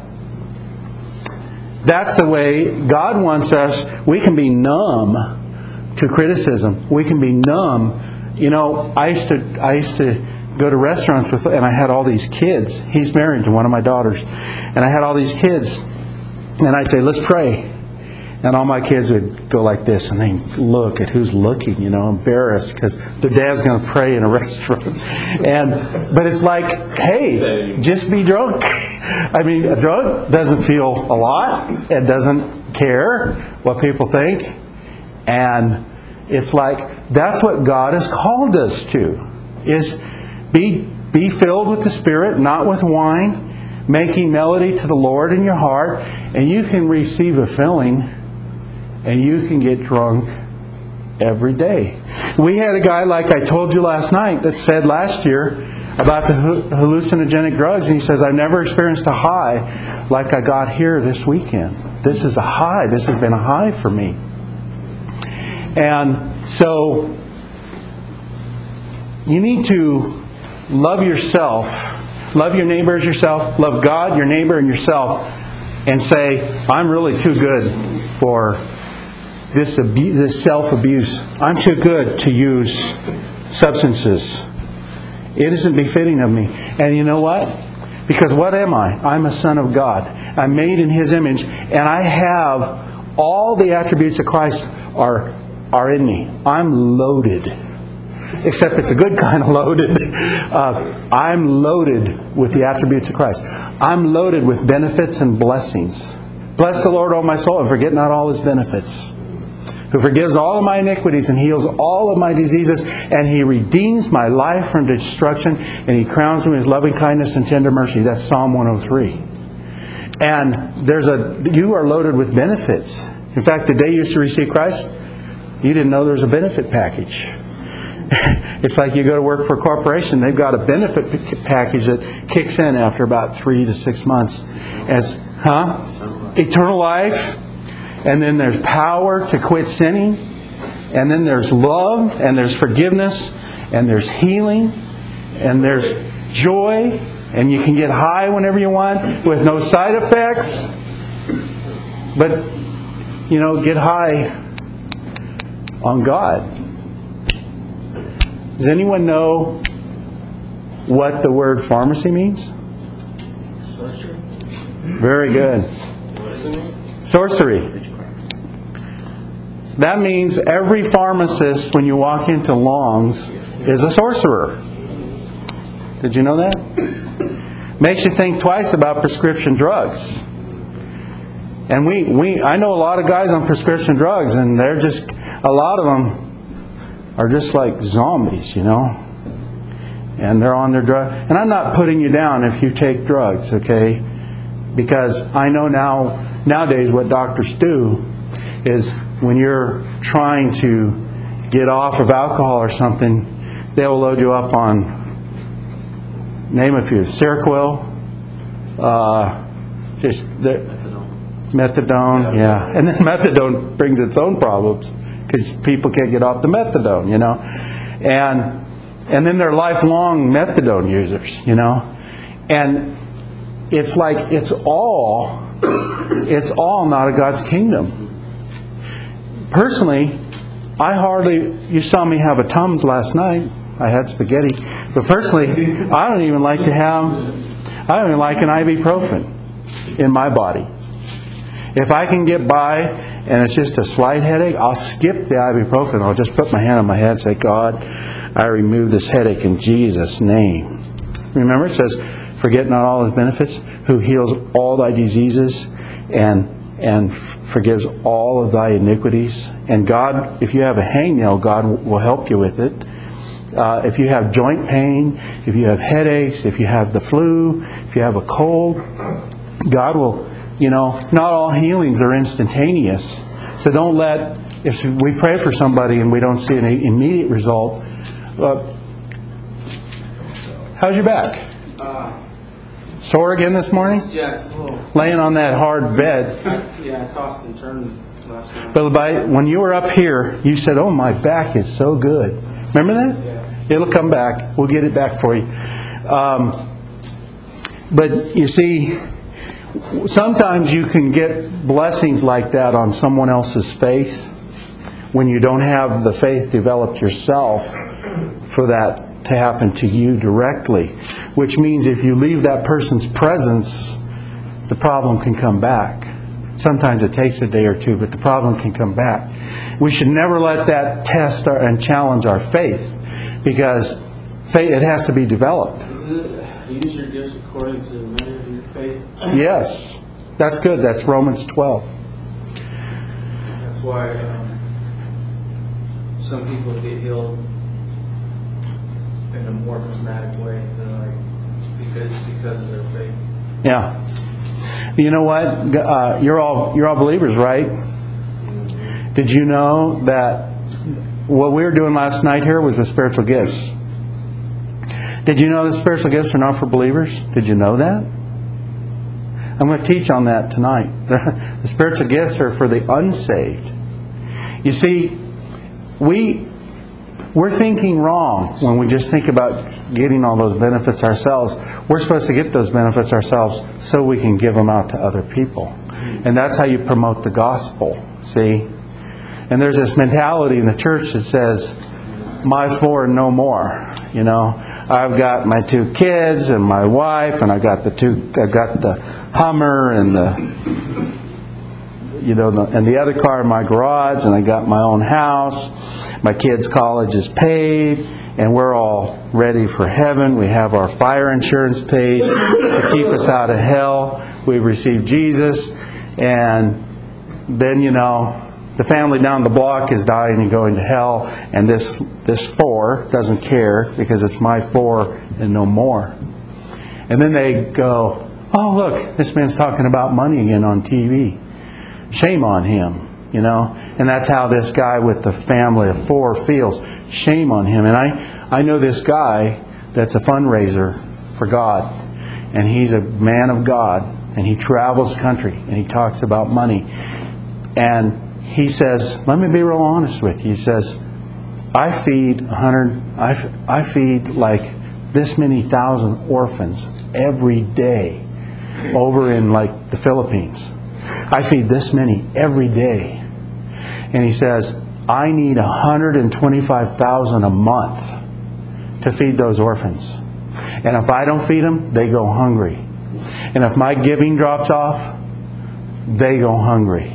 That's the way God wants us. We can be numb to criticism. We can be numb. You know, I used to I used to go to restaurants with, and I had all these kids. He's married to one of my daughters, and I had all these kids, and I'd say, "Let's pray," and all my kids would go like this, and they look at who's looking, you know, embarrassed because their dad's going to pray in a restaurant. And but it's like, hey, just be drunk. I mean, a drunk doesn't feel a lot. It doesn't care what people think, and it's like that's what God has called us to: is be be filled with the Spirit, not with wine, making melody to the Lord in your heart, and you can receive a filling, and you can get drunk every day. We had a guy, like I told you last night, that said last year about the hallucinogenic drugs, and he says, I've never experienced a high like I got here this weekend. This is a high. This has been a high for me. And so you need to love yourself, love your neighbor as yourself, love God, your neighbor, and yourself, and say, I'm really too good for this, abu- this self-abuse. I'm too good to use substances. It isn't befitting of me. And you know what? Because what am I? I'm a son of God. I'm made in His image, and I have all the attributes of Christ are, are in me. I'm loaded. Except it's a good kind of loaded. Uh, I'm loaded with the attributes of Christ. I'm loaded with benefits and blessings. Bless the Lord, O my soul, and forget not all His benefits. Who forgives all of my iniquities and heals all of my diseases, and He redeems my life from destruction, and He crowns me with loving kindness and tender mercy. That's Psalm one oh three. And there's a you are loaded with benefits. In fact, the day you used to receive Christ, you didn't know there was a benefit package. It's like you go to work for a corporation. They've got a benefit p- package that kicks in after about three to six months. As, huh? Eternal life. And then there's power to quit sinning. And then there's love. And there's forgiveness. And there's healing. And there's joy. And you can get high whenever you want with no side effects. But, you know, get high on God. Does anyone know what the word pharmacy means? Sorcery. Very good. Sorcery. That means every pharmacist, when you walk into Long's, is a sorcerer. Did you know that? Makes you think twice about prescription drugs. And we, we I know a lot of guys on prescription drugs, and they're just, a lot of them are just like zombies, you know. And they're on their drug. And I'm not putting you down if you take drugs, okay? Because I know now nowadays what doctors do is when you're trying to get off of alcohol or something, they will load you up on, name a few, Seroquel, uh, just the Methadone, yeah. And then methadone brings its own problems because people can't get off the methadone, you know. And and then they're lifelong methadone users, you know. And it's like it's all it's all not of God's kingdom. Personally, I hardly, you saw me have a Tums last night. I had spaghetti. But personally, I don't even like to have, I don't even like an ibuprofen in my body. If I can get by and it's just a slight headache, I'll skip the ibuprofen. I'll just put my hand on my head and say, God, I remove this headache in Jesus' name. Remember, it says, forget not all his benefits, who heals all thy diseases and and forgives all of thy iniquities. And God, if you have a hangnail, God will help you with it. Uh, if you have joint pain, if you have headaches, if you have the flu, if you have a cold, God will, you know, not all healings are instantaneous. So don't let, if we pray for somebody and we don't see an immediate result, uh, how's your back? Uh, Sore again this morning? yeah, it's a little. Laying on that hard bed. Yeah, I tossed and turned last night. But by, when you were up here, you said, oh, my back is so good. Remember that? Yeah. It'll come back. We'll get it back for you. Um, but you see, sometimes you can get blessings like that on someone else's faith when you don't have the faith developed yourself for that to happen to you directly. Which means if you leave that person's presence, the problem can come back. Sometimes it takes a day or two, but the problem can come back. We should never let that test our, and challenge our faith, because faith, it has to be developed. Is it, use your gifts according to the measure of your faith? Yes, that's good. That's Romans twelve. That's why um, some people get healed in a more dramatic way than like because because of their faith. Yeah. You know what? Uh, you're all you're all believers, right? Did you know that what we were doing last night here was the spiritual gifts? Did you know the spiritual gifts are not for believers? Did you know that? I'm going to teach on that tonight. The spiritual gifts are for the unsaved. You see, we we're thinking wrong when we just think about getting all those benefits ourselves. We're supposed to get those benefits ourselves so we can give them out to other people. And that's how you promote the gospel, see? And there's this mentality in the church that says, my four and no more. You know, I've got my two kids and my wife, and I got the two, I got the Hummer and the, you know, the, and the other car in my garage, and I got my own house. My kids' college is paid, and we're all ready for heaven. We have our fire insurance paid to keep us out of hell. We've received Jesus, and then, you know, the family down the block is dying and going to hell, and this this four doesn't care because it's my four and no more. And then they go, oh, look, this man's talking about money again on T V. Shame on him, you know. And that's how this guy with the family of four feels. Shame on him. And I, I know this guy that's a fundraiser for God. And he's a man of God. And he travels the country. And he talks about money. And he says, let me be real honest with you. He says, I feed a hundred, I, I feed like this many thousand orphans every day over in like the Philippines. I feed this many every day. And he says, I need one hundred twenty-five thousand a month to feed those orphans. And if I don't feed them, they go hungry. And if my giving drops off, they go hungry.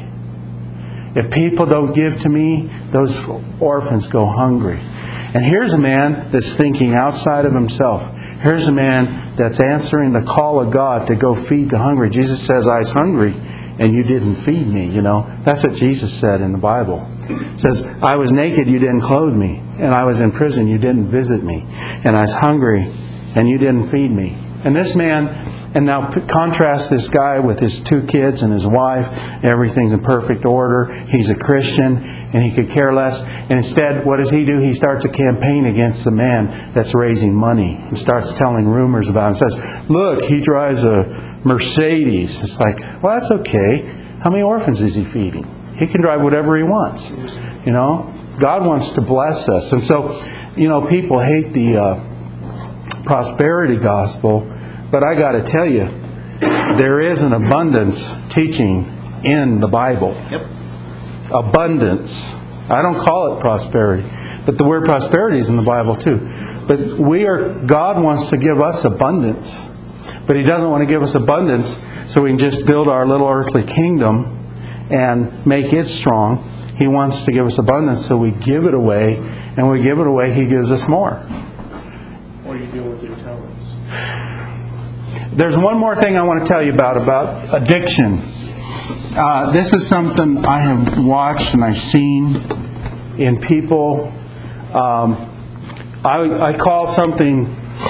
If people don't give to me, those orphans go hungry. And here's a man that's thinking outside of himself. Here's a man that's answering the call of God to go feed the hungry. Jesus says, I was hungry and you didn't feed me, you know. That's what Jesus said in the Bible. It says, I was naked, you didn't clothe me. And I was in prison, you didn't visit me. And I was hungry and you didn't feed me. And this man, and now contrast this guy with his two kids and his wife. Everything's in perfect order. He's a Christian, and he could care less. And instead, what does he do? He starts a campaign against the man that's raising money. He starts telling rumors about him. Says, look, he drives a Mercedes. It's like, well, that's okay. How many orphans is he feeding? He can drive whatever he wants. You know, God wants to bless us. And so, you know, people hate the uh, prosperity gospel, but I got to tell you, there is an abundance teaching in the Bible. Yep. Abundance. I don't call it prosperity, but the word prosperity is in the Bible too. But we are, God wants to give us abundance, but He doesn't want to give us abundance so we can just build our little earthly kingdom and make it strong. He wants to give us abundance so we give it away, and when we give it away, He gives us more. What do you do with your talents? There's one more thing I want to tell you about, about addiction. Uh, this is something I have watched and I've seen in people. Um, I, I call something,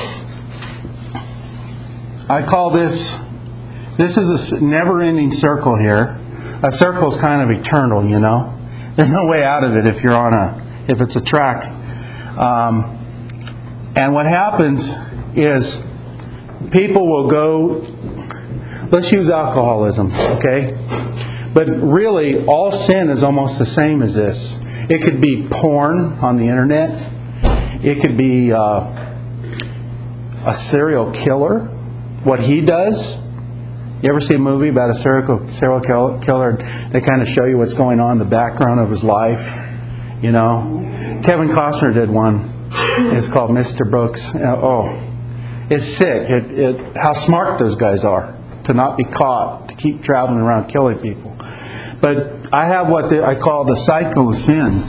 I call this, this is a never-ending circle here. A circle is kind of eternal, you know. There's no way out of it if you're on a, if it's a track. Um, and what happens is people will go, let's use alcoholism, okay? But really, all sin is almost the same as this. It could be porn on the internet. It could be uh, a serial killer, what he does. You ever see a movie about a serial serial killer? They kind of show you what's going on in the background of his life. You know, Kevin Costner did one. It's called Mister Brooks. Oh, it's sick. It, it, how smart those guys are to not be caught, to keep traveling around killing people. But I have what the, I call the cycle of sin.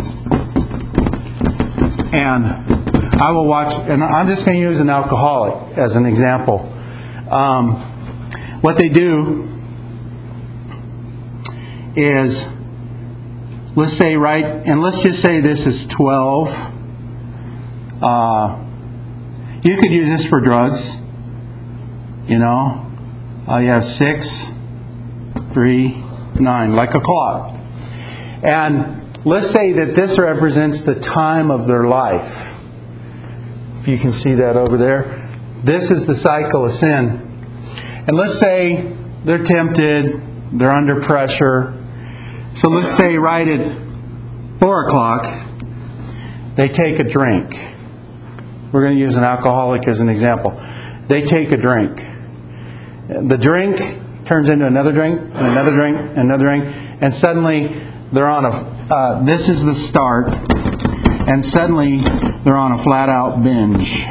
And I will watch, and I'm just going to use an alcoholic as an example. Um, what they do is, let's say, right, and let's just say this is twelve. Uh, you could use this for drugs. You know, uh, you have six, three, nine, like a clock. And let's say that this represents the time of their life. If you can see that over there. This is the cycle of sin. And let's say they're tempted, they're under pressure. So let's say right at four o'clock, they take a drink. We're going to use an alcoholic as an example. They take a drink. The drink turns into another drink, and another drink, and another drink, and suddenly they're on a, uh, this is the start, and suddenly they're on a flat-out binge.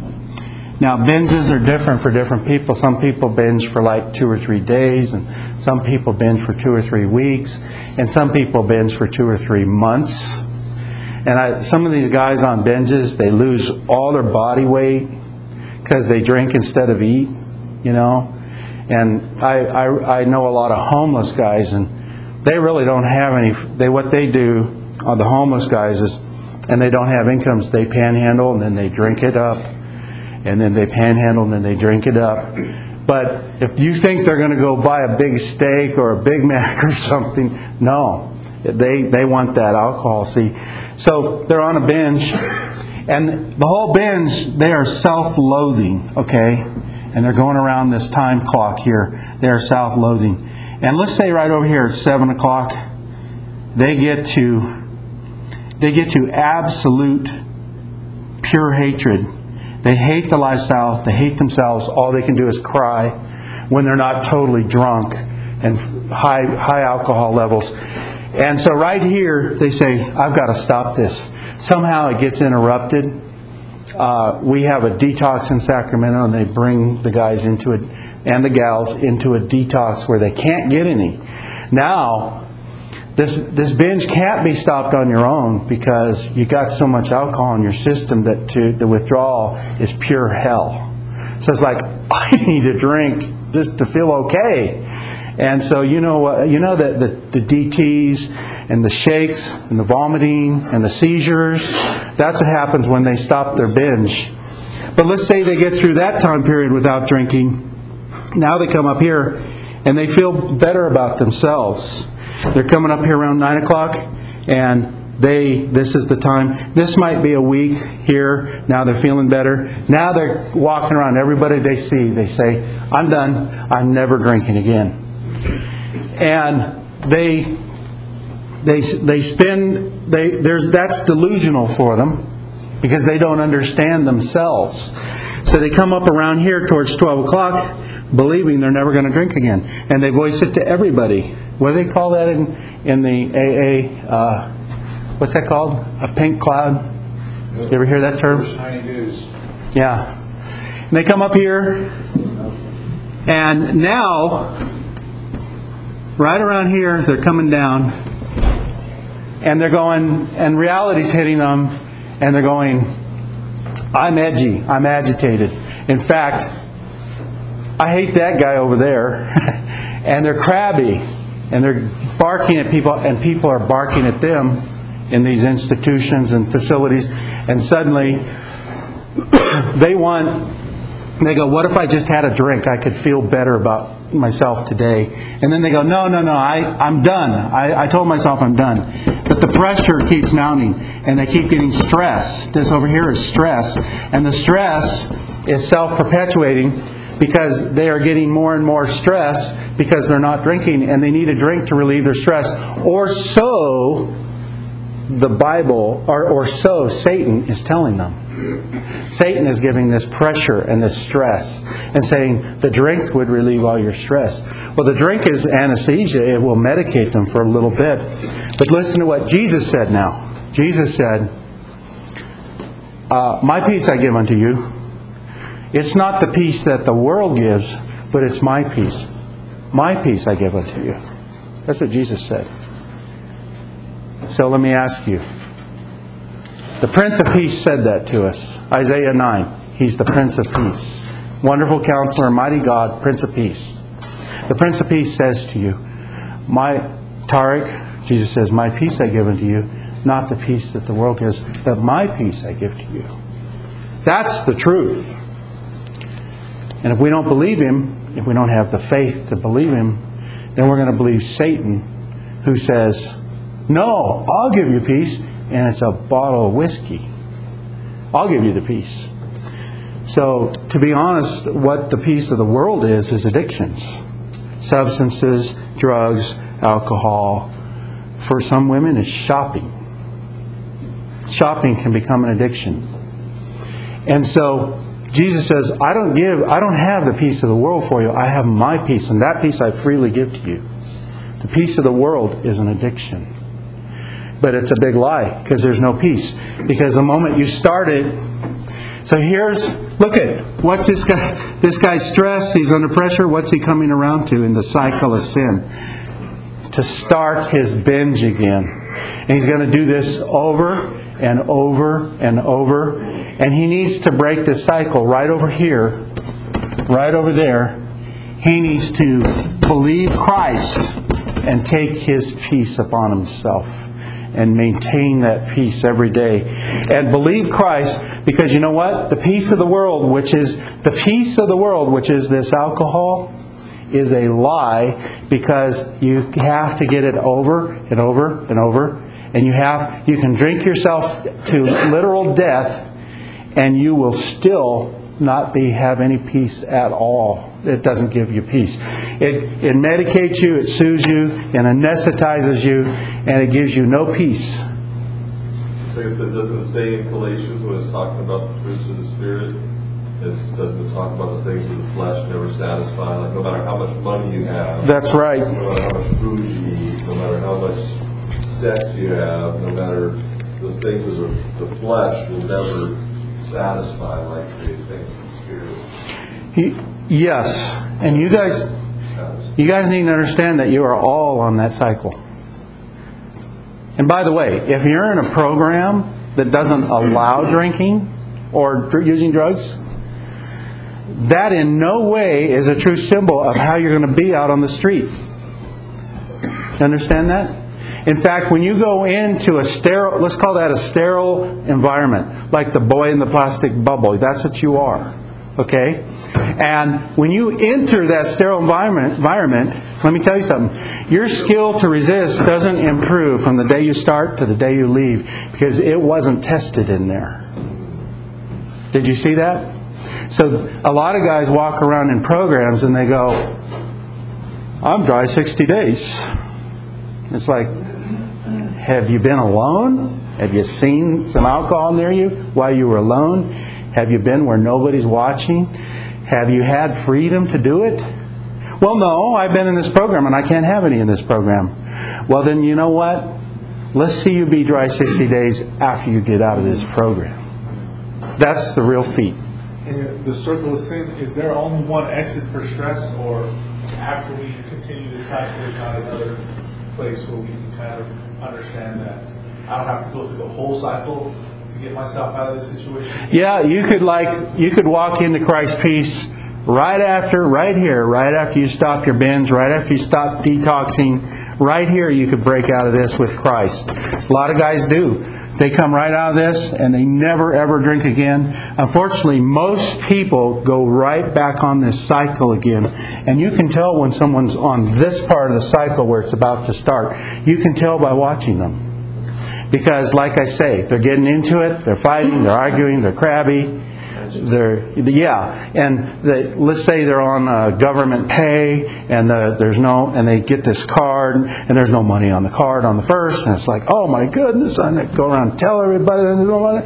Now, binges are different for different people. Some people binge for like two or three days, and some people binge for two or three weeks, and some people binge for two or three months. And I, some of these guys on binges, they lose all their body weight because they drink instead of eat, you know. And I, I, I know a lot of homeless guys, and they really don't have any. They what they do, uh, the homeless guys, is, and they don't have incomes. They panhandle, and then they drink it up, and then they panhandle, and then they drink it up. But if you think they're going to go buy a big steak or a Big Mac or something, no, they they want that alcohol. See, so they're on a binge, and the whole binge, they are self-loathing. Okay. And they're going around this time clock here. They're self-loathing. And let's say right over here at seven o'clock, they get to they get to absolute pure hatred. They hate the lifestyle. They hate themselves. All they can do is cry when they're not totally drunk and high high alcohol levels. And so right here, they say, I've got to stop this. Somehow it gets interrupted. Uh, we have a detox in Sacramento, and they bring the guys into it and the gals into a detox where they can't get any. Now, this this binge can't be stopped on your own because you got so much alcohol in your system that to, the withdrawal is pure hell. So it's like, I need a drink just to feel okay. And so you know you know that the, the D Ts and the shakes and the vomiting and the seizures, that's what happens when they stop their binge. But let's say they get through that time period without drinking. Now they come up here and they feel better about themselves. They're coming up here around nine o'clock, and they this is the time. This might be a week here. Now they're feeling better. Now they're walking around. Everybody they see, they say, I'm done. I'm never drinking again. and they they they spend they there's that's delusional for them because they don't understand themselves. So they come up around here towards twelve o'clock, believing they're never going to drink again, and they voice it to everybody. What do they call that in in the A A? Uh, what's that called? A pink cloud. You ever hear that term? Yeah. And they come up here, and now, right around here, they're coming down, and they're going, and reality's hitting them, and they're going, I'm edgy, I'm agitated. In fact, I hate that guy over there. And they're crabby, and they're barking at people, and people are barking at them in these institutions and facilities, and suddenly they want, they go, what if I just had a drink? I could feel better about myself today. And then they go, no, no, no, I, I'm done. I, I told myself I'm done. But the pressure keeps mounting, and they keep getting stress. This over here is stress. And the stress is self-perpetuating because they are getting more and more stress because they're not drinking, and they need a drink to relieve their stress. Or so the Bible, or, or so Satan is telling them. Satan is giving this pressure and this stress and saying the drink would relieve all your stress. Well, the drink is anesthesia. It will medicate them for a little bit. But listen to what Jesus said now. Jesus said, uh, my peace I give unto you. It's not the peace that the world gives, but it's my peace. My peace I give unto you. That's what Jesus said. So let me ask you. The Prince of Peace said that to us. Isaiah nine. He's the Prince of Peace. Wonderful Counselor, Mighty God, Prince of Peace. The Prince of Peace says to you, my Tarek, Jesus says, my peace I give unto you, not the peace that the world gives, but my peace I give to you. That's the truth. And if we don't believe Him, if we don't have the faith to believe Him, then we're going to believe Satan, who says, no, I'll give you peace, and it's a bottle of whiskey. I'll give you the peace. So, to be honest, what the peace of the world is, is addictions. Substances, drugs, alcohol. For some women, it's shopping. Shopping can become an addiction. And so, Jesus says, I don't give, I don't have the peace of the world for you. I have my peace, and that peace I freely give to you. The peace of the world is an addiction. But it's a big lie, because there's no peace. Because the moment you start it, so here's, look at, what's this guy, this guy's stressed, he's under pressure, what's he coming around to in the cycle of sin? To start his binge again. And he's going to do this over and over and over. And he needs to break this cycle right over here, right over there. He needs to believe Christ and take His peace upon himself. And maintain that peace every day. And believe Christ, because you know what? The peace of the world, which is the peace of the world, which is this alcohol, is a lie, because you have to get it over and over and over. And you have you can drink yourself to literal death, and you will still not be have any peace at all. It doesn't give you peace. It it medicates you, it soothes you, and anesthetizes you, and it gives you no peace. So it doesn't say in Galatians when it's talking about the fruits of the Spirit, it doesn't talk about the things of the flesh never satisfy. Like no matter how much money you have, that's right. No matter how much food you eat, no matter how much sex you have, no matter the things of the, the flesh will never satisfy like the things of the Spirit. He, yes, and you guys, you guys need to understand that you are all on that cycle. And by the way, if you're in a program that doesn't allow drinking or dr- using drugs, that in no way is a true symbol of how you're going to be out on the street. You understand that? In fact, when you go into a sterile, let's call that a sterile environment, like the boy in the plastic bubble, that's what you are. Okay? And when you enter that sterile environment, environment, let me tell you something. Your skill to resist doesn't improve from the day you start to the day you leave, because it wasn't tested in there. Did you see that? So a lot of guys walk around in programs and they go, I'm dry sixty days. It's like, have you been alone? Have you seen some alcohol near you while you were alone? Have you been where nobody's watching? Have you had freedom to do it? Well, no, I've been in this program and I can't have any in this program. Well, then you know what? Let's see you be dry sixty days after you get out of this program. That's the real feat. And the circle of sin, is there only one exit for stress, or after we continue this cycle, there's not another place where we can kind of understand that I don't have to go through the whole cycle to get myself out of this situation? Yeah, you could like you could walk into Christ's peace right after, right here, right after you stop your binge, right after you stop detoxing, right here you could break out of this with Christ. A lot of guys do. They come right out of this and they never ever drink again. Unfortunately, most people go right back on this cycle again. And you can tell when someone's on this part of the cycle where it's about to start. You can tell by watching them. Because like I say, they're getting into it, they're fighting, they're arguing, they're crabby. They're, yeah, and they, let's say they're on uh, government pay, and the, there's no, and they get this card, and there's no money on the card on the first, and it's like, oh my goodness, and they go around and tell everybody there's no money,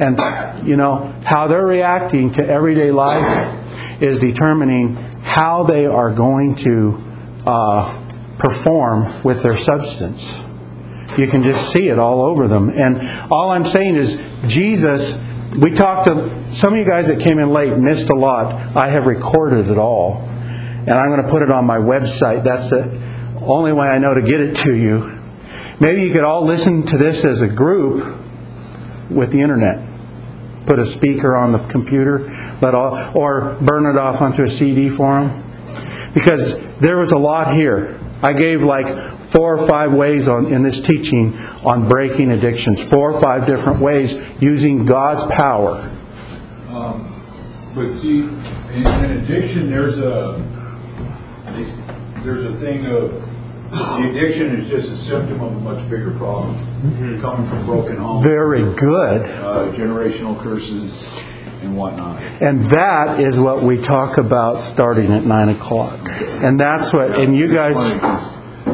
and you know how they're reacting to everyday life is determining how they are going to uh, perform with their substance. You can just see it all over them, and all I'm saying is Jesus. We talked to some of you guys that came in late, missed a lot. I have recorded it all. And I'm going to put it on my website. That's the only way I know to get it to you. Maybe you could all listen to this as a group with the internet. Put a speaker on the computer, let all, or burn it off onto a C D for them. Because there was a lot here. I gave like four or five ways on in this teaching on breaking addictions. Four or five different ways using God's power. Um, but see, in, in addiction, there's a there's a thing of the addiction is just a symptom of a much bigger problem, mm-hmm. coming from broken homes. Very good. Uh, generational curses and whatnot. And that is what we talk about starting at nine o'clock. And that's what. And you guys.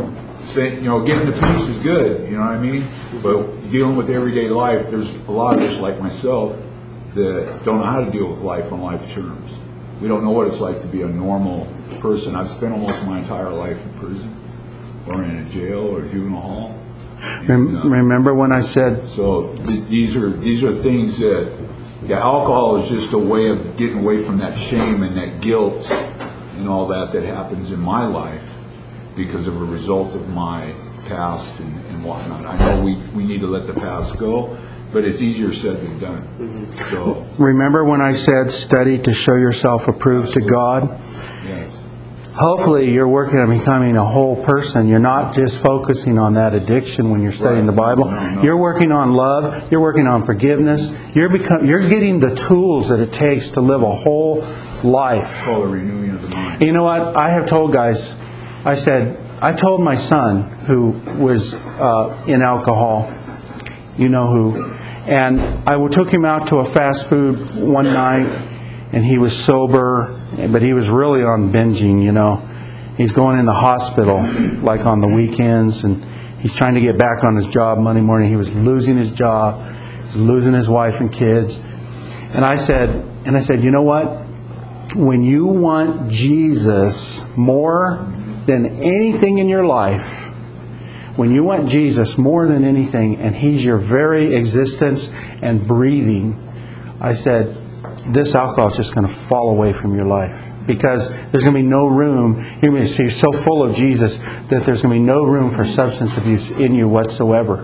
Say, you know, getting the peace is good, you know what I mean? But dealing with everyday life, there's a lot of us like myself that don't know how to deal with life on life terms. We don't know what it's like to be a normal person. I've spent almost my entire life in prison or in a jail or juvenile hall. And, uh, Remember when I said... So th- these are these are things that, yeah, alcohol is just a way of getting away from that shame and that guilt and all that that happens in my life. Because of a result of my past and, and whatnot. I know we, we need to let the past go, but it's easier said than done. Mm-hmm. So, remember when I said study to show yourself approved to God? Yes. Hopefully you're working on becoming a whole person. You're not just focusing on that addiction when you're studying right. the Bible. No, no. You're working on love. You're working on forgiveness. You're become, You're getting the tools that it takes to live a whole life. It's called a renewing of the mind. You know what? I have told guys... I said, I told my son, who was uh, in alcohol, you know who, and I took him out to a fast food one night, and he was sober, but he was really on binging, you know. He's going in the hospital, like on the weekends, and he's trying to get back on his job Monday morning. He was losing his job, he was losing his wife and kids. And I said, and I said, you know what? When you want Jesus more than anything in your life, when you want Jesus more than anything, and He's your very existence and breathing, I said, this alcohol is just going to fall away from your life. Because there's going to be no room. You're going to see so full of Jesus that there's going to be no room for substance abuse in you whatsoever.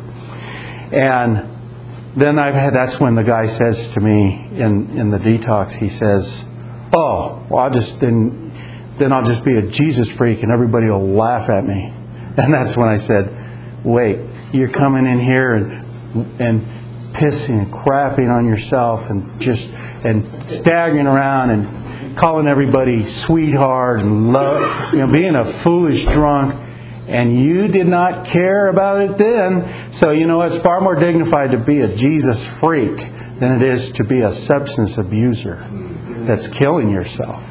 And then I've had, that's when the guy says to me in, in the detox, he says, oh, well, I'll just then then I'll just be a Jesus freak and everybody will laugh at me. And that's when I said, wait, you're coming in here and and pissing and crapping on yourself and just and staggering around and calling everybody sweetheart and love, you know, being a foolish drunk, and you did not care about it then. So you know, it's far more dignified to be a Jesus freak than it is to be a substance abuser that's killing yourself.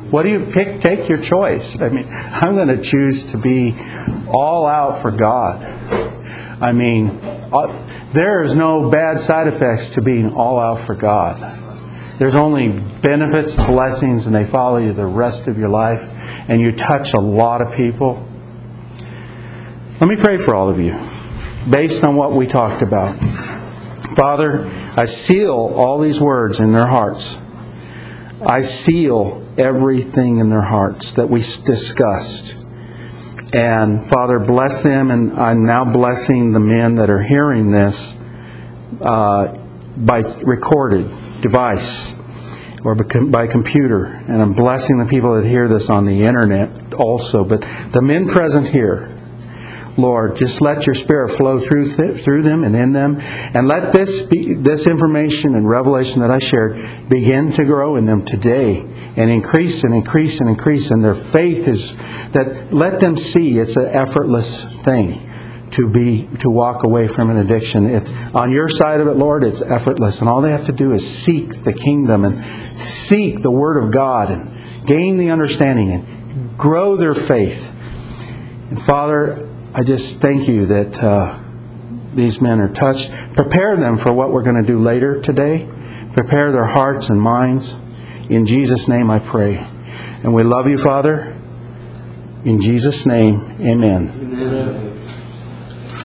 What do you pick? Take your choice. I mean, I'm going to choose to be all out for God. I mean, uh, there is no bad side effects to being all out for God. There's only benefits, blessings, and they follow you the rest of your life. And you touch a lot of people. Let me pray for all of you, based on what we talked about. Father, I seal all these words in their hearts. I seal everything in their hearts that we discussed. And Father, bless them, and I'm now blessing the men that are hearing this uh, by recorded device or by computer. And I'm blessing the people that hear this on the internet also. But the men present here, Lord, just let your Spirit flow through th- through them and in them, and let this be, this information and revelation that I shared begin to grow in them today, and increase and increase and increase. And their faith is that let them see it's an effortless thing to be to walk away from an addiction. It's on your side of it, Lord. It's effortless, and all they have to do is seek the kingdom and seek the Word of God and gain the understanding and grow their faith. And Father, I just thank you that uh, these men are touched. Prepare them for what we're going to do later today. Prepare their hearts and minds. In Jesus' name I pray. And we love you, Father. In Jesus' name, amen. Amen.